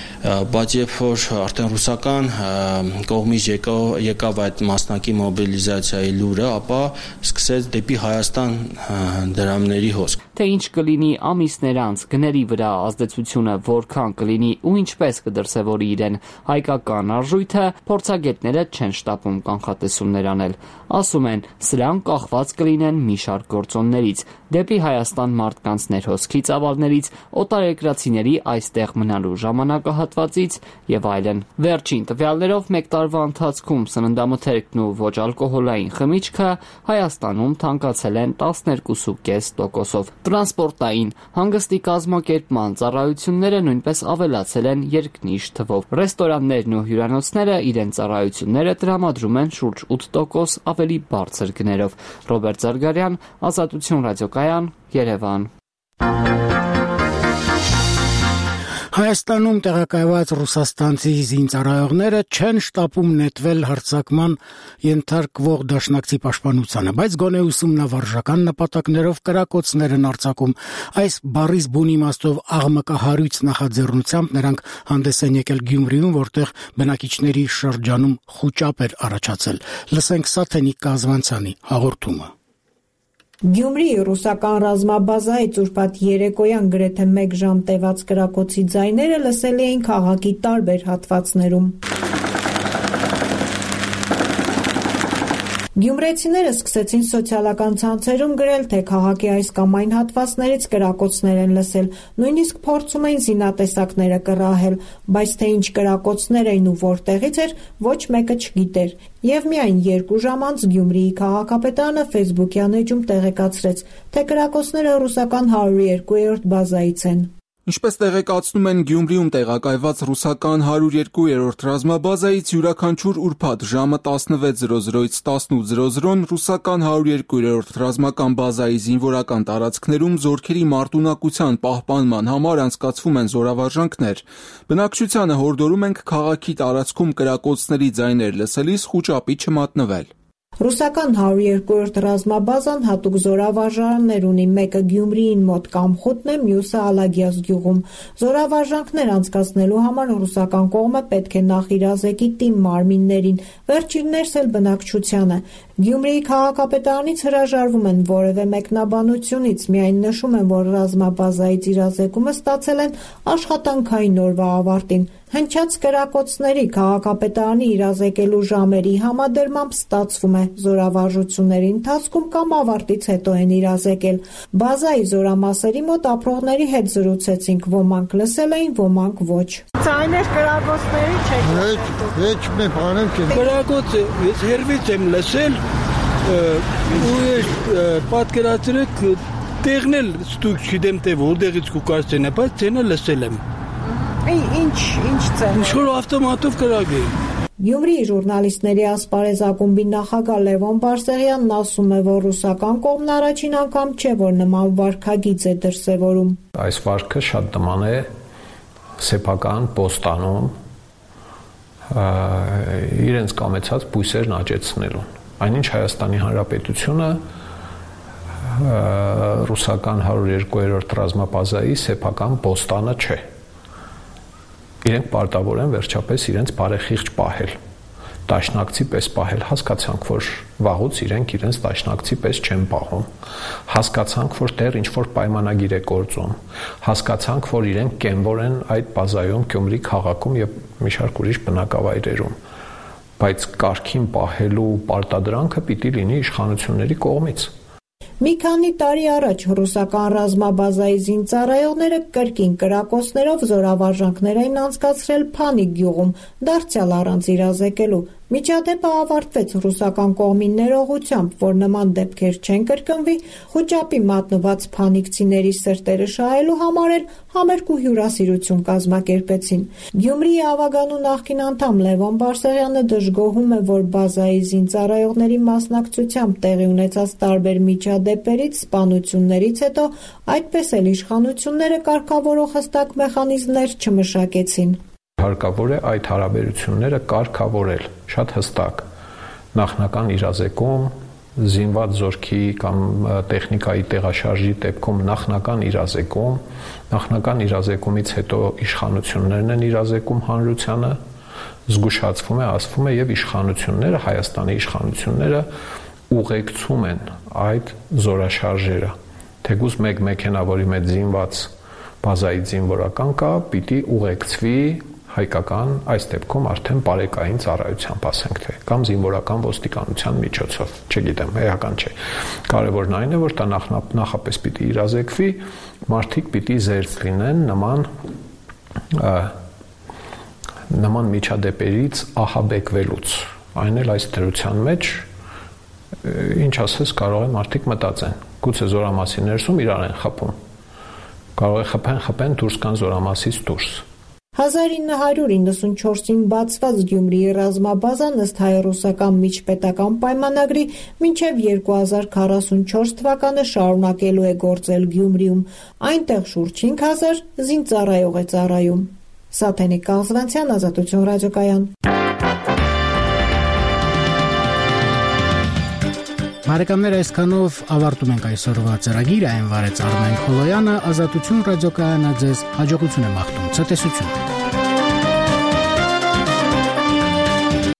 Բայց երբ որ արդեն ռուսական կողմից եկավ, եկավ այդ մասնակի մոբիլիզացիայի լուրը, ապա սկսեց դեպի Հայաստան դրամների հոսք։ թե ինչ կլինի ամիսներ անց գների վրա ազդեցությունը որքան կլինի ու ինչպես կդրսևորի իրեն հայկական արժույթը, փորձագետները չեն շտապում կանխատեսումներ անել։ Ասում են, սրանք կախված կլինեն մի շարք գործոններից՝ դեպի Հայաստան մարդկանց ներհոսքի ծավալներից, օտարերկրացիների այստեղ մնալու ժամանակահատվածից եւ այլն։ Վերջին տվյալներով մեկ տարվա ընթացքում սննդամթերքն ու ոչ ալկոհոլային խմիչքը Հայաստանում թանկացել են տասներկու կόμμα պենս տոկոսով։ Տրանսպորտային հանգստի կազմակերպման ծառայությունները նույնպես ավելացել են երկնիշ թվով։ Ռեստորաններն ու հյուրանոցները իրենց ծառայությունները տրամադրում են շուրջ ութ տոկոս ավելի բարձր գներով։ Ռոբերտ Զարգարյան, Ազատություն ռադիոկայան, Երևան։ Հայաստանում տեղակայված ռուսաստանցի զինծառայողները չեն շտապում նետվել հարձակման ենթարկվող դաշնակցի պաշտպանությանը, բայց գոնե ուսումնավարժական նպատակներով կրակոցներ են արձակում։ Այս բառից բուն իմաստով աղմկահարույց նախաձեռնությամբ նրանք հանդես են եկել Գյումրիում, որտեղ բնակիչների շրջանում խուճապ էր առաջացել։ Լսենք Սաթենիկ Կազվանցյանի հաղորդումը։ Գյումրիի ռուսական ռազմաբազայից ուրբաթ երեկոյան գրեթե մեկ ժամ տևած կրակոցի ձայները լսելի էին քաղաքի տարբեր հատվածներում։ Գյումրեցիները սկսեցին սոցիալական ցանցերում գրել, թե քաղաքի այս կամ այն հատվածներից կրակոցներ են լսել, նույնիսկ փորձում էին զինատեսակները կռահել, բայց թե ինչ կրակոցներ էին ու որտեղից էր, ոչ մեկը չգիտեր։ Եվ միայն երկու ժամ անց Գյումրիի քաղաքապետարանը ֆեյսբուքյան էջում տեղեկացրեց, թե կրակոցները ռուսական հարյուր ու երկու-րդ բազայից են։ Ինչպես տեղեկացնում են Գյումրիում տեղակայված ռուսական հարյուր ու երկու-րդ ռազմաբազայից, յուրաքանչյուր ուրբաթ ժամը տասնվեց զրո զրոից տասնութ զրո զրոն ռուսական հարյուր ու երկու-րդ ռազմական բազայի զինվորական տարածքներում զորքերի մարտունակության պահպանման համար անցկացվում են զորավարժանքներ։ Բնակչությանը հորդորում ենք քաղաքի տարածքում կրակոցների ձայներ լսելիս խուճապի չմատնվել։ Ռուսական հարյուր ու երկու-րդ ռազմաբազան հատուկ զորավարժարաններ ունի, մեկը Գյումրիին մոտ Կամխուտն է, մյուսը Ալագյազ գյուղում։ Զորավարժանքներ անցկացնելու համար ռուսական կողմը պետք է նախ իրազեկի թիմ մարմիններին, վերջիններս էլ բնակչությանը։ Գյումրիի քաղաքապետարանից հրաժարվում են որևէ մեկնաբանությունից, միայն նշում են, որ ռազմաբազայից իրազեկումը ստացել են աշխատանքային օրվա ավարտին։ Հնչած կրակոցների քաղաքապետարանի իրազեկելու ժամերի համադրմամբ ստացվում է զորավարժությունների ընթացքում կամ ավարտից հետո են իրազեկել։ Բազայի զորամասերի մոտ ապրողների հետ զրուցեցինք, ոմանք լսել էին, ոմանք ոչ։ Ձայներ կրակոցների չեք։ Ոչ մի բան չեմ։ Կրակոցը ես հերվից եմ լսել ու ես պատկերացրեք տեղն էլ ստուկ չգիտեմ թե որտեղից կուկարծեն, բայց ցենը լսել եմ։ Ինչ, ինչ ցեն։ Ինչ-որ ավտոմատով կրակ է։ Գյումրիի ժուրնալիստների ասպարեզ ակումբի նախագահ Լևոն Բարսեղյանն ասում է, որ ռուսական կողմն առաջին անգամ չէ, որ նման վարքագիծ է դրսևորում։ Այս վարքը շատ նման է սեփական պոստանում իրենց կամեցած բույսերն աճեցնելուն։ Այնինչ Հայաստանի Հանրապետությունը ռուսական հարյուր ու երկու-րդ ռազմաբազայի սեփական պոստանը չէ։ Իրենք պարտավոր են վերջապես իրենց բարեխիղճ պահել, դաշնակցի պես պահել, հասկացանք, որ վաղուց իրենք իրենց դաշնակցի պես չեն պահում, հասկացանք, որ դեռ ինչ-որ պայմանագիր է գործում, հասկացանք, որ իրենք կենվոր են այդ բազայում, Գյումրի քաղաքում և մի շարք ուրիշ բնակավայրերում, բայց կարգին պահելու պարտադրանքը պիտի լինի իշխանությունների կողմից։ Մի քանի տարի առաջ ռուսական ռազմաբազայի զինծառայողները կրկին կրակոցներով զորավարժանքներ էին անցկացրել Փանիկ գյուղում, դարձյալ առանց իրազեկելու։ Միջադեպը ավարտվեց ռուսական կողմի ներողությամբ, որ նման դեպքեր չեն կրկնվի, խուճապի մատնված փանիկցիների սրտերը շահելու համար էլ համերգ ու հյուրասիրություն կազմակերպեցին։ Գյումրիի Ավագանու նախկին անդամ Լևոն Բարսեղյանը դժգոհում է, որ բազայի զինծառայողների մասնակցությամբ տեղի ունեցած տարբեր միջադեպերից, սպանություններից հետո այդպես էլ իշխանությունները կարգավորող հստակ մեխանիզմներ չմշակեցին։ Հարկավոր է այդ հարաբերությունները կարգավորել շատ հստակ, նախնական իրազեկում, զինված զորքի կամ տեխնիկայի տեղաշարժի դեպքում նախնական իրազեկում, նախնական իրազեկումից հետո իշխանություններն են իրազեկում հանրությանը, զգուշացվում է, ասվում է եւ իշխանությունները, Հայաստանի իշխանությունները ուղեկցում են այդ զորաշարժերը Թեկուզ մեկ մեքենավորի մեջ զինված բազայի զինվորական կա, պիտի ուղեկցվի հայկական, այս դեպքում արդեն բարեկային ծառայությամբ, ասենք թե, կամ զինվորական ոստիկանության միջոցով, չգիտեմ, էական չէ։ Կարևորն այն է, որ դա նախապես պիտի իրազեկվի, մարդիկ պիտի զերծ լինեն նման նման միջադեպերից ահաբեկվելուց։ Այն էլ այս դրության մեջ, ինչ ասես, կարող է մարդիկ մտածեն։ Գուցե զորամասի ներսում իրար են խփում։ Կարող է խփեն, խփեն դուրս կան զորամասից դուրս։ հազար ինը հարյուր իննսունչորսին բացված Գյումրիի ռազմաբազան ըստ հայ-ռուսական միջպետական պայմանագրի մինչև երկու հազար քառասունչորս թվականը շարունակելու է գործել Գյումրիում, այնտեղ շուրջ հինգ հազար զինծառայող է ծառայում։ Սաթենիկ Կաղզվանցյան, Ազատություն ռադիոկայան։ Բարեկամներ, այսքանով ավարտում ենք այսօրվա ծրագիրը, այն վարեց Արմեն Խոլոյանը, Ազատություն ռադիոկայանը ձեզ հաջողություն է մաղթում, ցտեսություն։